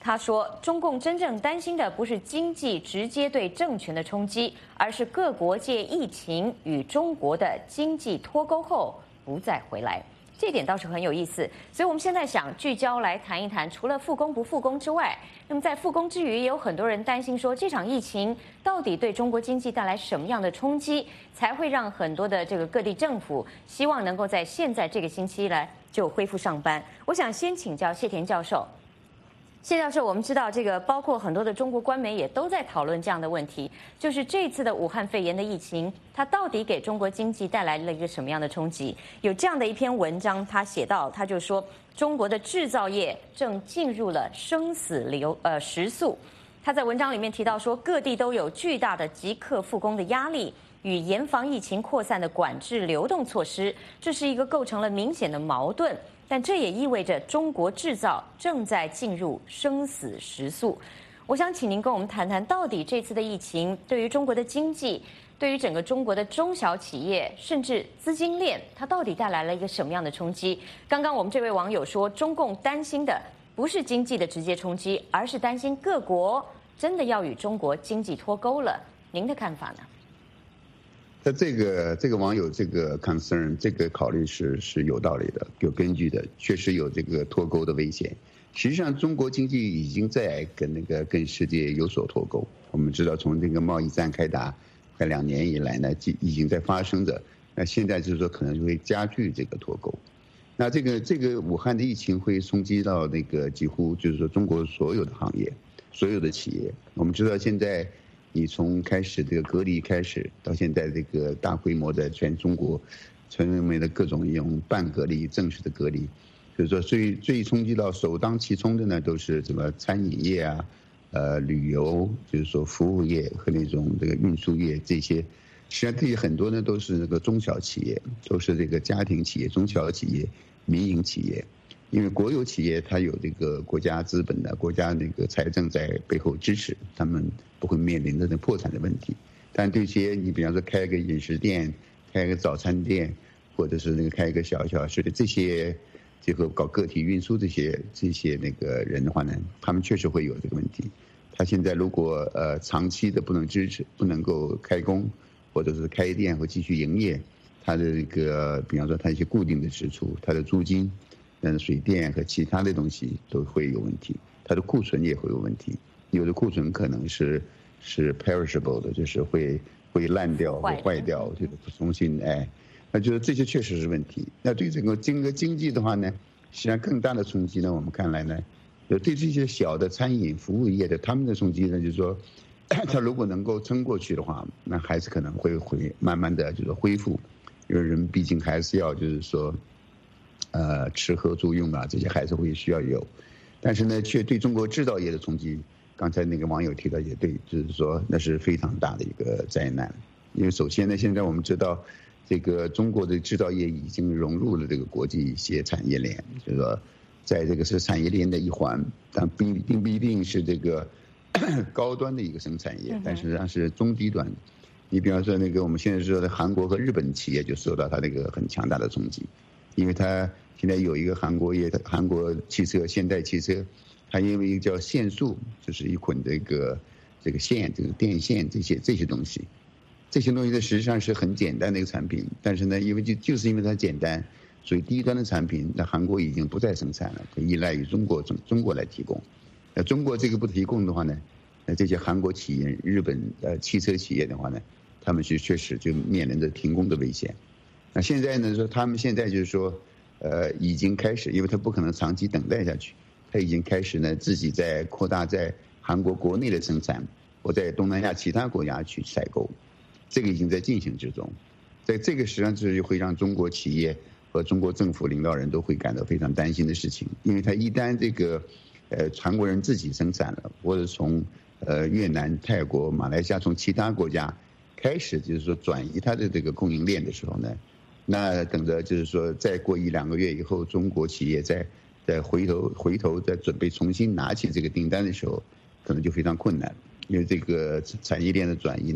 他说，中共真正担心的不是经济直接对政权的冲击，而是各国借疫情与中国的经济脱钩后不再回来。这点倒是很有意思，所以我们现在想聚焦来谈一谈，除了复工不复工之外，那么在复工之余，也有很多人担心说，这场疫情到底对中国经济带来什么样的冲击，才会让很多的这个各地政府希望能够在现在这个星期来就恢复上班。我想先请教谢田教授。谢教授，我们知道这个包括很多的中国官媒也都在讨论这样的问题，就是这次的武汉肺炎的疫情，它到底给中国经济带来了一个什么样的冲击？有这样的一篇文章，他写到，他就说中国的制造业正进入了生死流呃时速。他在文章里面提到说，各地都有巨大的即刻复工的压力，与严防疫情扩散的管制流动措施，这是一个构成了明显的矛盾。但这也意味着中国制造正在进入生死时速。我想请您跟我们谈谈，到底这次的疫情对于中国的经济，对于整个中国的中小企业，甚至资金链，它到底带来了一个什么样的冲击？刚刚我们这位网友说，中共担心的不是经济的直接冲击，而是担心各国真的要与中国经济脱钩了。您的看法呢？ 那这个这个网友这个 concern 这个考虑是是有道理的，有根据的，确实有这个脱钩的危险。实际上，中国经济已经在跟那个跟世界有所脱钩。我们知道，从这个贸易战开打快两年以来呢，已经在发生着。那现在就是说，可能就会加剧这个脱钩。那这个这个武汉的疫情会冲击到那个几乎就是说中国所有的行业、所有的企业。我们知道现在。你从开始这个隔离开始，到现在这个大规模的全中国，成为了各种用半隔离、正式的隔离，所以说最最冲击到首当其冲的呢，都是什么餐饮业啊，呃，旅游，就是说服务业和那种这个运输业这些，实际上这些很多呢都是那个中小企业，都是这个家庭企业、中小企业、民营企业。因为国有企业它有这个国家资本的、国家那个财政在背后支持，他们不会面临着那破产的问题。但对些你比方说开个饮食店、开个早餐店，或者是那个开一个小小吃的这些，这个搞个体运输这些这些那个人的话呢，他们确实会有这个问题。他现在如果呃长期的不能支持、不能够开工，或者是开店或继续营业，他的这个比方说他一些固定的支出，他的租金。嗯，水电和其他的东西都会有问题，它的库存也会有问题。有的库存可能是是 perishable 的，就是会会烂掉、会坏掉，就重新哎，那就是这些确实是问题。那对整个整个经济的话呢，实际上更大的冲击呢，我们看来呢，对这些小的餐饮服务业的他们的冲击呢，就是说，他如果能够撑过去的话，那还是可能会会慢慢的就是恢复，因为人毕竟还是要就是说。呃，吃喝住用啊，这些还是会需要有，但是呢，却对中国制造业的冲击，刚才那个网友提到也对，就是说那是非常大的一个灾难。因为首先呢，现在我们知道，这个中国的制造业已经融入了这个国际一些产业链，就是说，在这个是产业链的一环，但并并不一定是这个高端的一个生产业，但实际上是中低端。你比方说那个我们现在知道的韩国和日本企业就受到它那个很强大的冲击。因为它现在有一个韩国业，韩国汽车现代汽车，它因为一个叫线束，就是一捆这个这个线，这个电线这些这些东西，这些东西呢实际上是很简单的一个产品，但是呢，因为就就是因为它简单，所以低端的产品在韩国已经不再生产了，依赖于中国中中国来提供。那中国这个不提供的话呢，那这些韩国企业、日本呃汽车企业的话呢，他们是确实就面临着停工的危险。那现在呢？说他们现在就是说，呃，已经开始，因为他不可能长期等待下去，他已经开始呢自己在扩大在韩国国内的生产，或在东南亚其他国家去采购，这个已经在进行之中。在这个实际上是会让中国企业和中国政府领导人都会感到非常担心的事情，因为他一旦这个，呃，韩国人自己生产了，或者从呃越南、泰国、马来西亚从其他国家开始就是说转移他的这个供应链的时候呢。那等着就是说，再过一两个月以后，中国企业再再回头回头再准备重新拿起这个订单的时候，可能就非常困难，因为这个产业链的转移呢，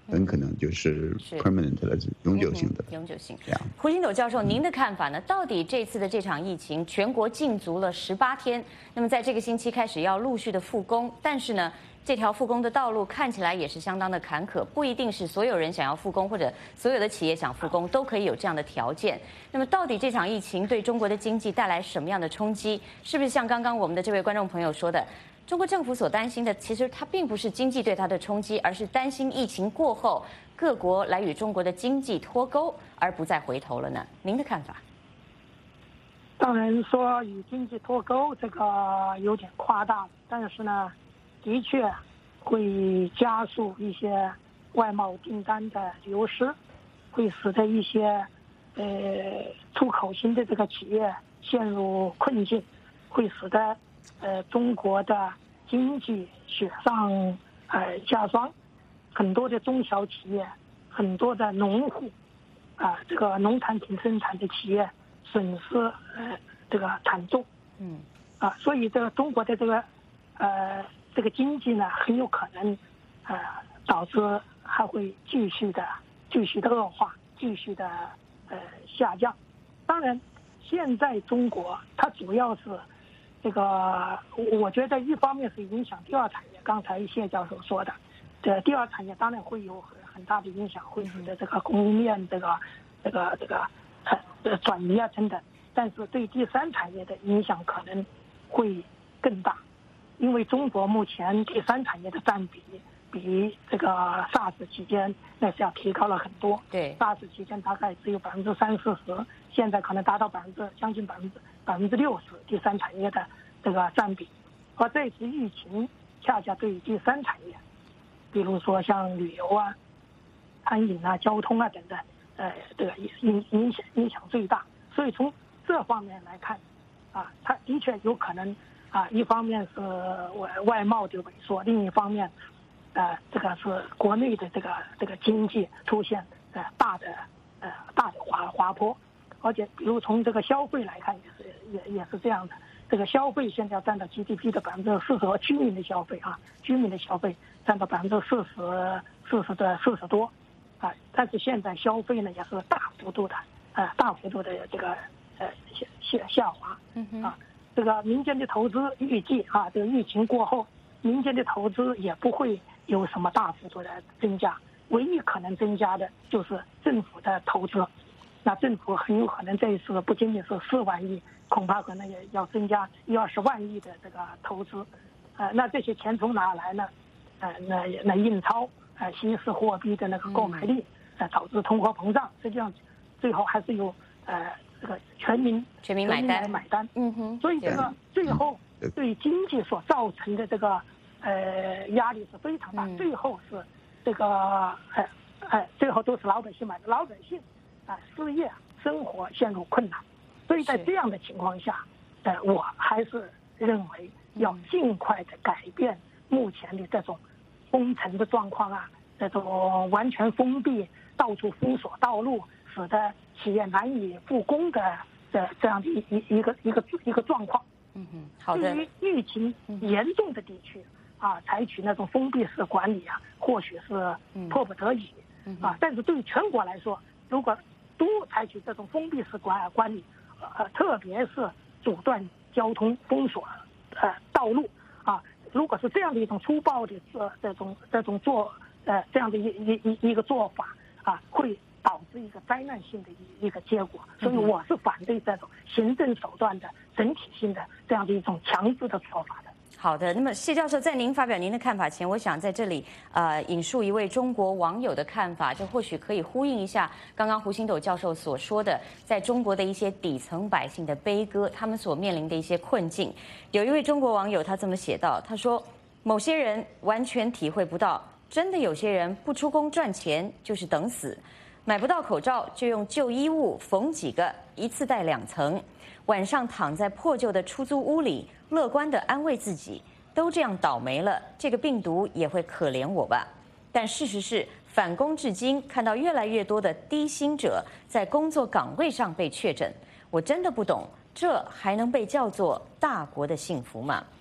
很可能就是 permanent 的、永久性的。 嗯、永久性。 这样。 胡星斗教授，您的看法呢？到底这次的这场疫情，全国禁足了十八天，那么在这个星期开始要陆续的复工，但是呢，这条复工的道路看起来也是相当的坎坷，不一定是所有人想要复工或者所有的企业想复工都可以有这样的条件。那么到底这场疫情对中国的经济带来什么样的冲击？是不是像刚刚我们的这位观众朋友说的，中国政府所担心的其实它并不是经济对它的冲击，而是担心疫情过后各国来与中国的经济脱钩而不再回头了呢？您的看法？ 当然说与经济脱钩这个有点夸大，但是呢的确会加速一些外贸订单的流失，会使得一些呃出口型的这个企业陷入困境，会使得呃中国的经济雪上呃加霜，很多的中小企业，很多的农户啊、呃，这个农产品生产的企业损失呃这个惨重， 嗯啊，所以这个中国的这个呃。这个经济呢，很有可能，呃，导致还会继续的、继续的恶化，继续的呃下降。当然，现在中国它主要是这个，我觉得一方面是影响第二产业，刚才谢教授说的，这第二产业当然会有很很大的影响，会使得这个供应链这个这个这个呃转移啊等等。但是对第三产业的影响可能会更大。因为中国目前第三产业的占比比这个 SARS 期间那是要提高了很多。 对 ，SARS 期间大概只有百分之三四十，现在可能达到百分之将近百分之百分之六十第三产业的这个占比。而这次疫情恰恰对于第三产业，比如说像旅游啊、餐饮啊、交通啊等等，呃，这个影影响影响最大。所以从这方面来看，啊，它的确有可能。啊，一方面是外外贸的萎缩，另一方面，呃，这个是国内的这个这个经济出现呃大的呃大的滑滑坡，而且比如从这个消费来看也是也也是这样的，这个消费现在要占到 G D P 的百分之四十，居民的消费啊，居民的消费占到百分之四十四十的四十多，啊，但是现在消费呢也是大幅度的呃大幅度的这个呃下下下滑， 嗯哼啊。这个民间的投资预计啊，这个疫情过后，民间的投资也不会有什么大幅度的增加，唯一可能增加的就是政府的投资。那政府很有可能这一次不仅仅是四万亿，恐怕可能也要增加一二十万亿的这个投资。呃，那这些钱从哪来呢？呃，那那印钞，呃，稀释货币的那个购买力，呃，导致通货膨胀。实际上，最后还是有呃。这个全民全民买单， 来买单， 嗯哼， 所以这个最后对经济所造成的这个呃压力是非常大， 嗯、 最后是这个呃呃最后都是老百姓买的，老百姓啊、呃、失业，生活陷入困难，所以在这样的情况下，呃我还是认为要尽快的改变目前的这种封城的状况啊，这种完全封闭、到处封锁道路，使得企业难以复工的这这样的一一一个一个一个状况。 嗯哼，好的。 对于疫情严重的地区啊，采取那种封闭式管理啊，或许是迫不得已啊。但是对于全国来说，如果都采取这种封闭式管管理，呃，特别是阻断交通、封锁呃道路啊，如果是这样的一种粗暴的这这种这种做呃这样的一一一一个做法啊，会导致一个灾难性的一一个结果，所以我是反对这种行政手段的整体性的这样的一种强制的做法的。 好的，那么谢教授，在您发表您的看法前，我想在这里呃引述一位中国网友的看法，这或许可以呼应一下刚刚胡星斗教授所说的，在中国的一些底层百姓的悲歌，他们所面临的一些困境。有一位中国网友他这么写道，他说：某些人完全体会不到，真的有些人不出工赚钱就是等死。买不到口罩就用旧衣物缝几个，一次戴两层。晚上躺在破旧的出租屋里，乐观地安慰自己，都这样倒霉了，这个病毒也会可怜我吧。但事实是，返工至今，看到越来越多的低薪者在工作岗位上被确诊，我真的不懂，这还能被叫做大国的幸福吗？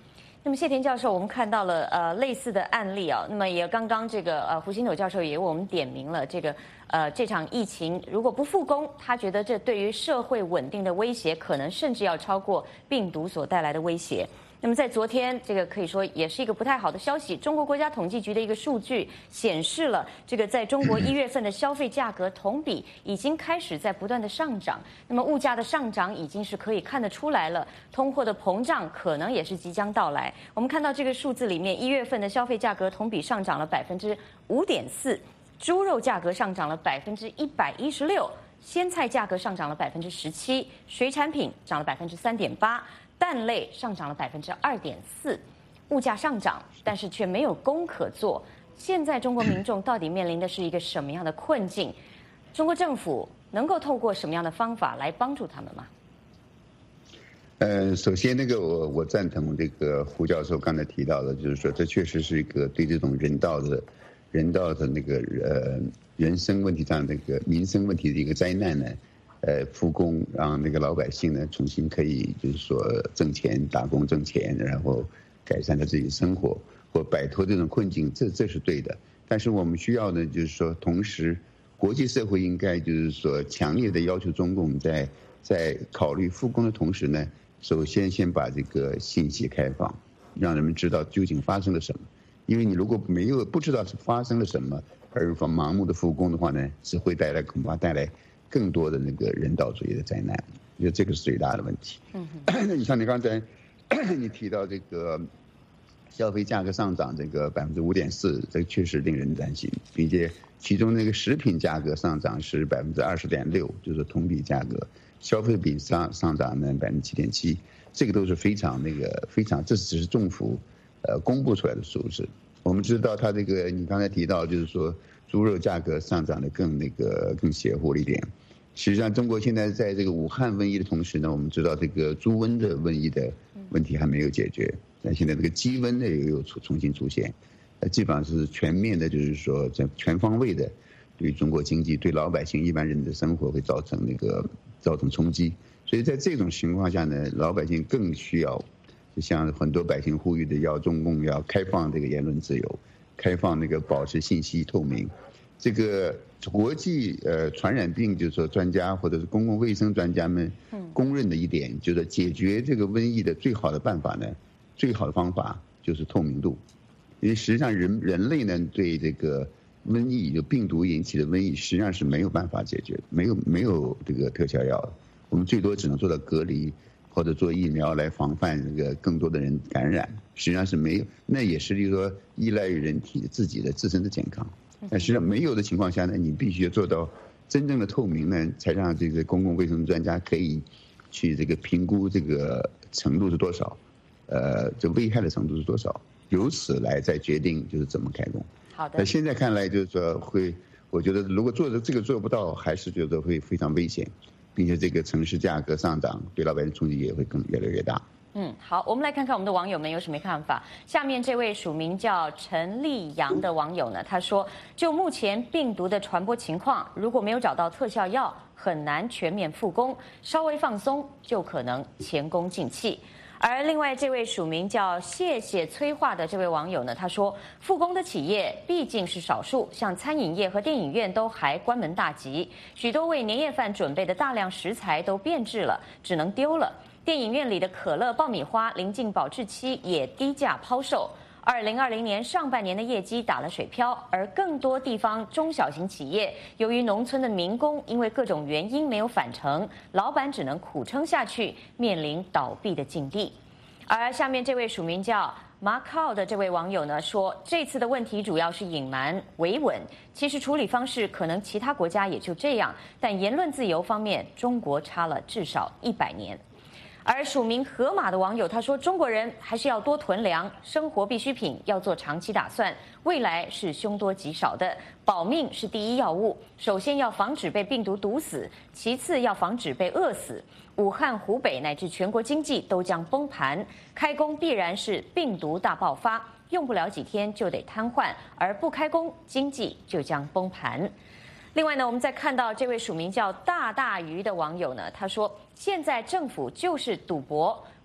那么谢田教授，我们看到了呃类似的案例啊，那么也刚刚这个呃胡星斗教授也为我们点明了这个呃这场疫情如果不复工，他觉得这对于社会稳定的威胁，可能甚至要超过病毒所带来的威胁。那么在昨天，这个可以说也是一个不太好的消息。中国国家统计局的一个数据显示了，这个在中国一月份的消费价格同比已经开始在不断的上涨。那么物价的上涨已经是可以看得出来了，通货的膨胀可能也是即将到来。我们看到这个数字里面，一月份的消费价格同比上涨了百分之五点四，猪肉价格上涨了百分之一百一十六，鲜菜价格上涨了百分之十七，水产品涨了百分之三点八。蛋类上涨了百分之二点四，物价上涨，但是却没有工可做。现在中国民众到底面临的是一个什么样的困境？中国政府能够透过什么样的方法来帮助他们吗？ 呃，首先那个我我赞同这个胡教授刚才提到的，就是说这确实是一个对这种人道的、人道的那个呃人生问题上这个民生问题的一个灾难呢。呃，复工让那个老百姓呢重新可以就是说挣钱、打工挣钱，然后改善他自己生活或摆脱这种困境，这这是对的。但是我们需要呢，就是说同时国际社会应该就是说强烈的要求中共在在考虑复工的同时呢，首先先把这个信息开放，让人们知道究竟发生了什么。因为你如果没有不知道是发生了什么，而盲目的复工的话呢，只会带来恐怕带来更多的那个人道主义的灾难，我觉得这个是最大的问题。嗯，那你像你刚才你提到这个消费价格上涨，这个百分之五点四，这确实令人担心，并且其中那个食品价格上涨是百分之二十点六，就是同比价格，消费品上上涨呢百分之七点七，这个都是非常那个非常，这只是政府呃公布出来的数字。我们知道它这个你刚才提到就是说。猪肉价格上涨的更那个更邪乎了一点。实际上，中国现在在这个武汉瘟疫的同时呢，我们知道这个猪瘟的瘟疫的问题还没有解决。但现在这个鸡瘟呢也有重重新出现，呃，基本上是全面的，就是说在全方位的对中国经济、对老百姓一般人的生活会造成那个造成冲击。所以在这种情况下呢，老百姓更需要，就像很多百姓呼吁的，要中共要开放这个言论自由。开放那个保持信息透明，这个国际呃传染病就是说专家或者是公共卫生专家们公认的一点，就是解决这个瘟疫的最好的办法呢，最好的方法就是透明度，因为实际上人人类呢对这个瘟疫就病毒引起的瘟疫实际上是没有办法解决，没有没有这个特效药的，我们最多只能做到隔离。或者做疫苗来防范这个更多的人感染，实际上是没有，那也是就是说依赖于人体自己的自身的健康。但实际上没有的情况下呢，你必须要做到真正的透明呢，才让这个公共卫生专家可以去这个评估这个程度是多少，呃，这危害的程度是多少，由此来再决定就是怎么开工。 好的。 那现在看来就是说会，我觉得如果做的这个做不到，还是觉得会非常危险。并且这个城市价格上涨，对老百姓冲击也会更越来越大。 嗯，好，我们来看看我们的网友们有什么看法。下面这位署名叫陈立阳的网友呢，他说，就目前病毒的传播情况，如果没有找到特效药，很难全面复工，稍微放松就可能前功尽弃。而另外这位署名叫谢谢催化的这位网友呢，他说，复工的企业毕竟是少数，像餐饮业和电影院都还关门大吉，许多为年夜饭准备的大量食材都变质了，只能丢了。电影院里的可乐、爆米花临近保质期也低价抛售。二零二零年上半年的业绩打了水漂，而更多地方中小型企业由于农村的民工因为各种原因没有返程，老板只能苦撑下去，面临倒闭的境地。而下面这位署名叫马靠的这位网友呢说，这次的问题主要是隐瞒维稳，其实处理方式可能其他国家也就这样，但言论自由方面，中国差了至少一百年。而署名河马的网友他说，中国人还是要多囤粮，生活必需品要做长期打算，未来是凶多吉少的，保命是第一要务，首先要防止被病毒毒死，其次要防止被饿死。武汉、湖北乃至全国经济都将崩盘，开工必然是病毒大爆发，用不了几天就得瘫痪，而不开工，经济就将崩盘。另外呢，我们再看到这位署名叫大大鱼的网友呢，他说，现在政府就是赌博，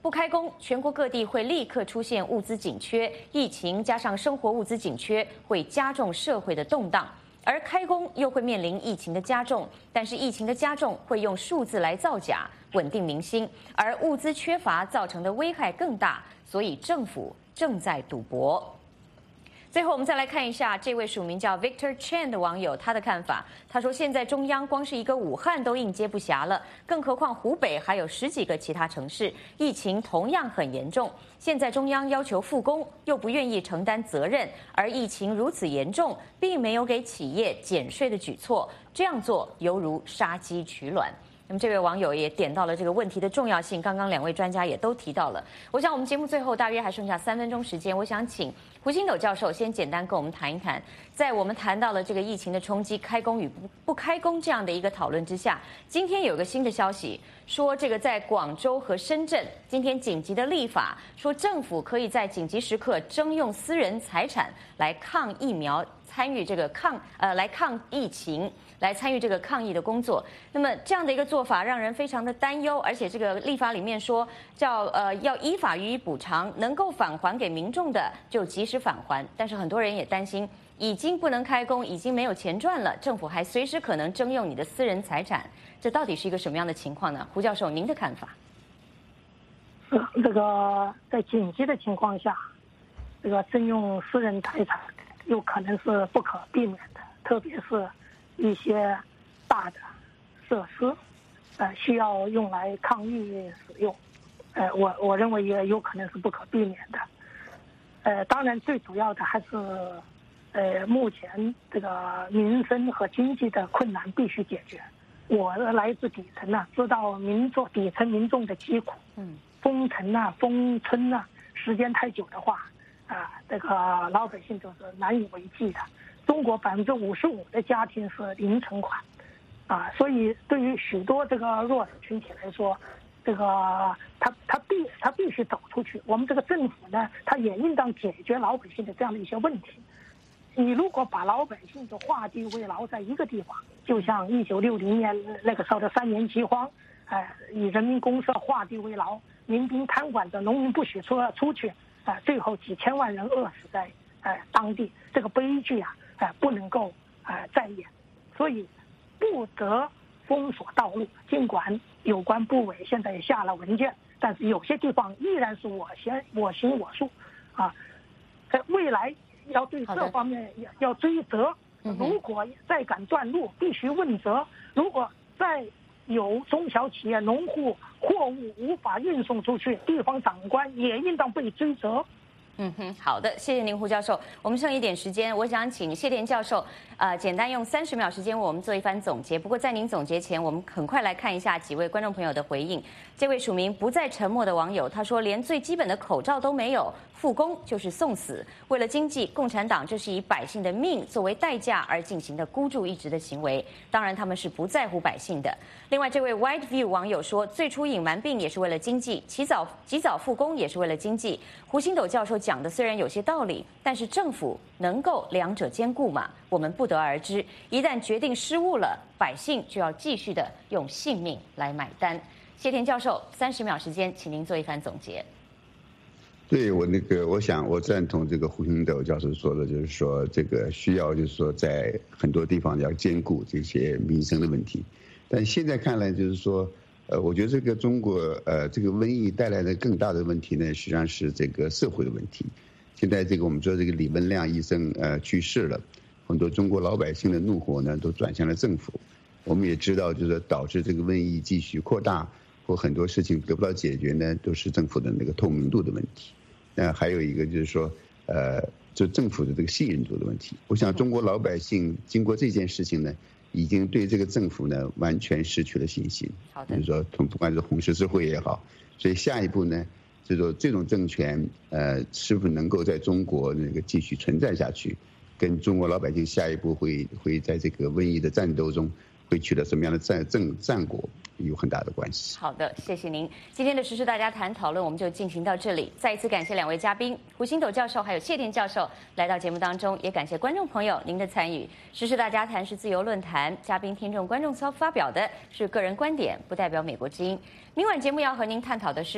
不开工，全国各地会立刻出现物资紧缺，疫情加上生活物资紧缺，会加重社会的动荡。而开工又会面临疫情的加重，但是疫情的加重会用数字来造假，稳定民心，而物资缺乏造成的危害更大，所以政府正在赌博。最后，我们再来看一下这位署名叫 Victor Chen 的网友他的看法。他说，现在中央光是一个武汉都应接不暇了，更何况湖北还有十几个其他城市，疫情同样很严重。现在中央要求复工，又不愿意承担责任，而疫情如此严重，并没有给企业减税的举措，这样做犹如杀鸡取卵。那么这位网友也点到了这个问题的重要性，刚刚两位专家也都提到了。我想我们节目最后大约还剩下三分钟时间，我想请胡星斗教授先简单跟我们谈一谈，在我们谈到了这个疫情的冲击、开工与不不开工这样的一个讨论之下，今天有个新的消息，说这个在广州和深圳今天紧急的立法，说政府可以在紧急时刻征用私人财产来抗疫苗，参与这个抗呃来抗疫情。来参与这个抗疫的工作，那么这样的一个做法让人非常的担忧，而且这个立法里面说叫呃要依法予以补偿，能够返还给民众的就及时返还。但是很多人也担心，已经不能开工，已经没有钱赚了，政府还随时可能征用你的私人财产，这到底是一个什么样的情况呢？胡教授，您的看法？ 是这个在紧急的情况下，这个征用私人财产有可能是不可避免的，特别是一些大的设施，呃，需要用来抗疫使用，呃，我我认为也有可能是不可避免的。呃，当然最主要的还是，呃，目前这个民生和经济的困难必须解决。我来自底层呢，知道民众底层民众的疾苦，嗯，封城啊、封村啊，时间太久的话，啊、呃，这个老百姓就是难以为继的。中国百分之五十五的家庭是零存款，啊，所以对于许多这个弱势群体来说，这个他他必他必须走出去。我们这个政府呢，他也应当解决老百姓的这样的一些问题。你如果把老百姓就画地为牢在一个地方，就像一九六零年那个时候的三年饥荒，哎、呃，以人民公社画地为牢，民兵看管着农民不许出出去，啊、呃，最后几千万人饿死在呃当地，这个悲剧啊。呃，不能够呃再演，所以不得封锁道路。尽管有关部委现在也下了文件，但是有些地方依然是我行我行我素，啊，在未来要对这方面要要追责。如果再敢断路，必须问责。如果再有中小企业、农户货物无法运送出去，地方长官也应当被追责。 嗯哼，好的，谢谢您，胡教授。我们剩一点时间，我想请谢田教授，呃，简单用三十秒时间为我们做一番总结。不过在您总结前，我们很快来看一下几位观众朋友的回应。这位署名不再沉默的网友，他说，连最基本的口罩都没有，复工就是送死。为了经济，共产党这是以百姓的命作为代价而进行的孤注一掷的行为。当然，他们是不在乎百姓的。另外，这位 White View 网友说，最初隐瞒病也是为了经济，及早及早复工也是为了经济。胡星斗教授讲的虽然有些道理，但是政府能够两者兼顾吗？我们不得而知。一旦决定失误了，百姓就要继续的用性命来买单。谢田教授，三十秒时间，请您做一番总结。 对我那个，我想我赞同这个胡星斗教授说的，就是说这个需要，就是说在很多地方要兼顾这些民生的问题。但现在看来，就是说，呃，我觉得这个中国呃这个瘟疫带来的更大的问题呢，实际上是这个社会的问题。现在这个我们说这个李文亮医生呃去世了，很多中国老百姓的怒火呢都转向了政府。我们也知道，就是导致这个瘟疫继续扩大或很多事情得不到解决呢，都是政府的那个透明度的问题。那还有一个就是说，呃，就政府的这个信任度的问题。我想中国老百姓经过这件事情呢，已经对这个政府呢完全失去了信心。 好的。 就是说，从不管是红十字会也好，所以下一步呢，就是说这种政权呃是否能够在中国那个继续存在下去，跟中国老百姓下一步会会在这个瘟疫的战斗中会取得什么样的战战战果有很大的关系。 好的，谢谢您。今天的时事大家谈讨论我们就进行到这里。再一次感谢两位嘉宾胡星斗教授还有谢田教授来到节目当中，也感谢观众朋友您的参与。时事大家谈是自由论坛，嘉宾、听众、观众所发表的是个人观点，不代表美国之音。明晚节目要和您探讨的是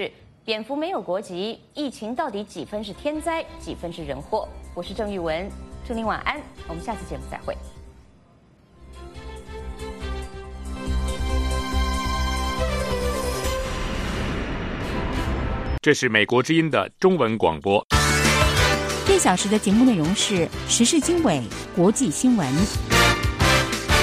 蝙蝠没有国籍，疫情到底几分是天灾，几分是人祸？我是郑玉文，祝您晚安，我们下次节目再会。 这是美国之音的中文广播。 一小时的节目内容是时事经纬、国际新闻。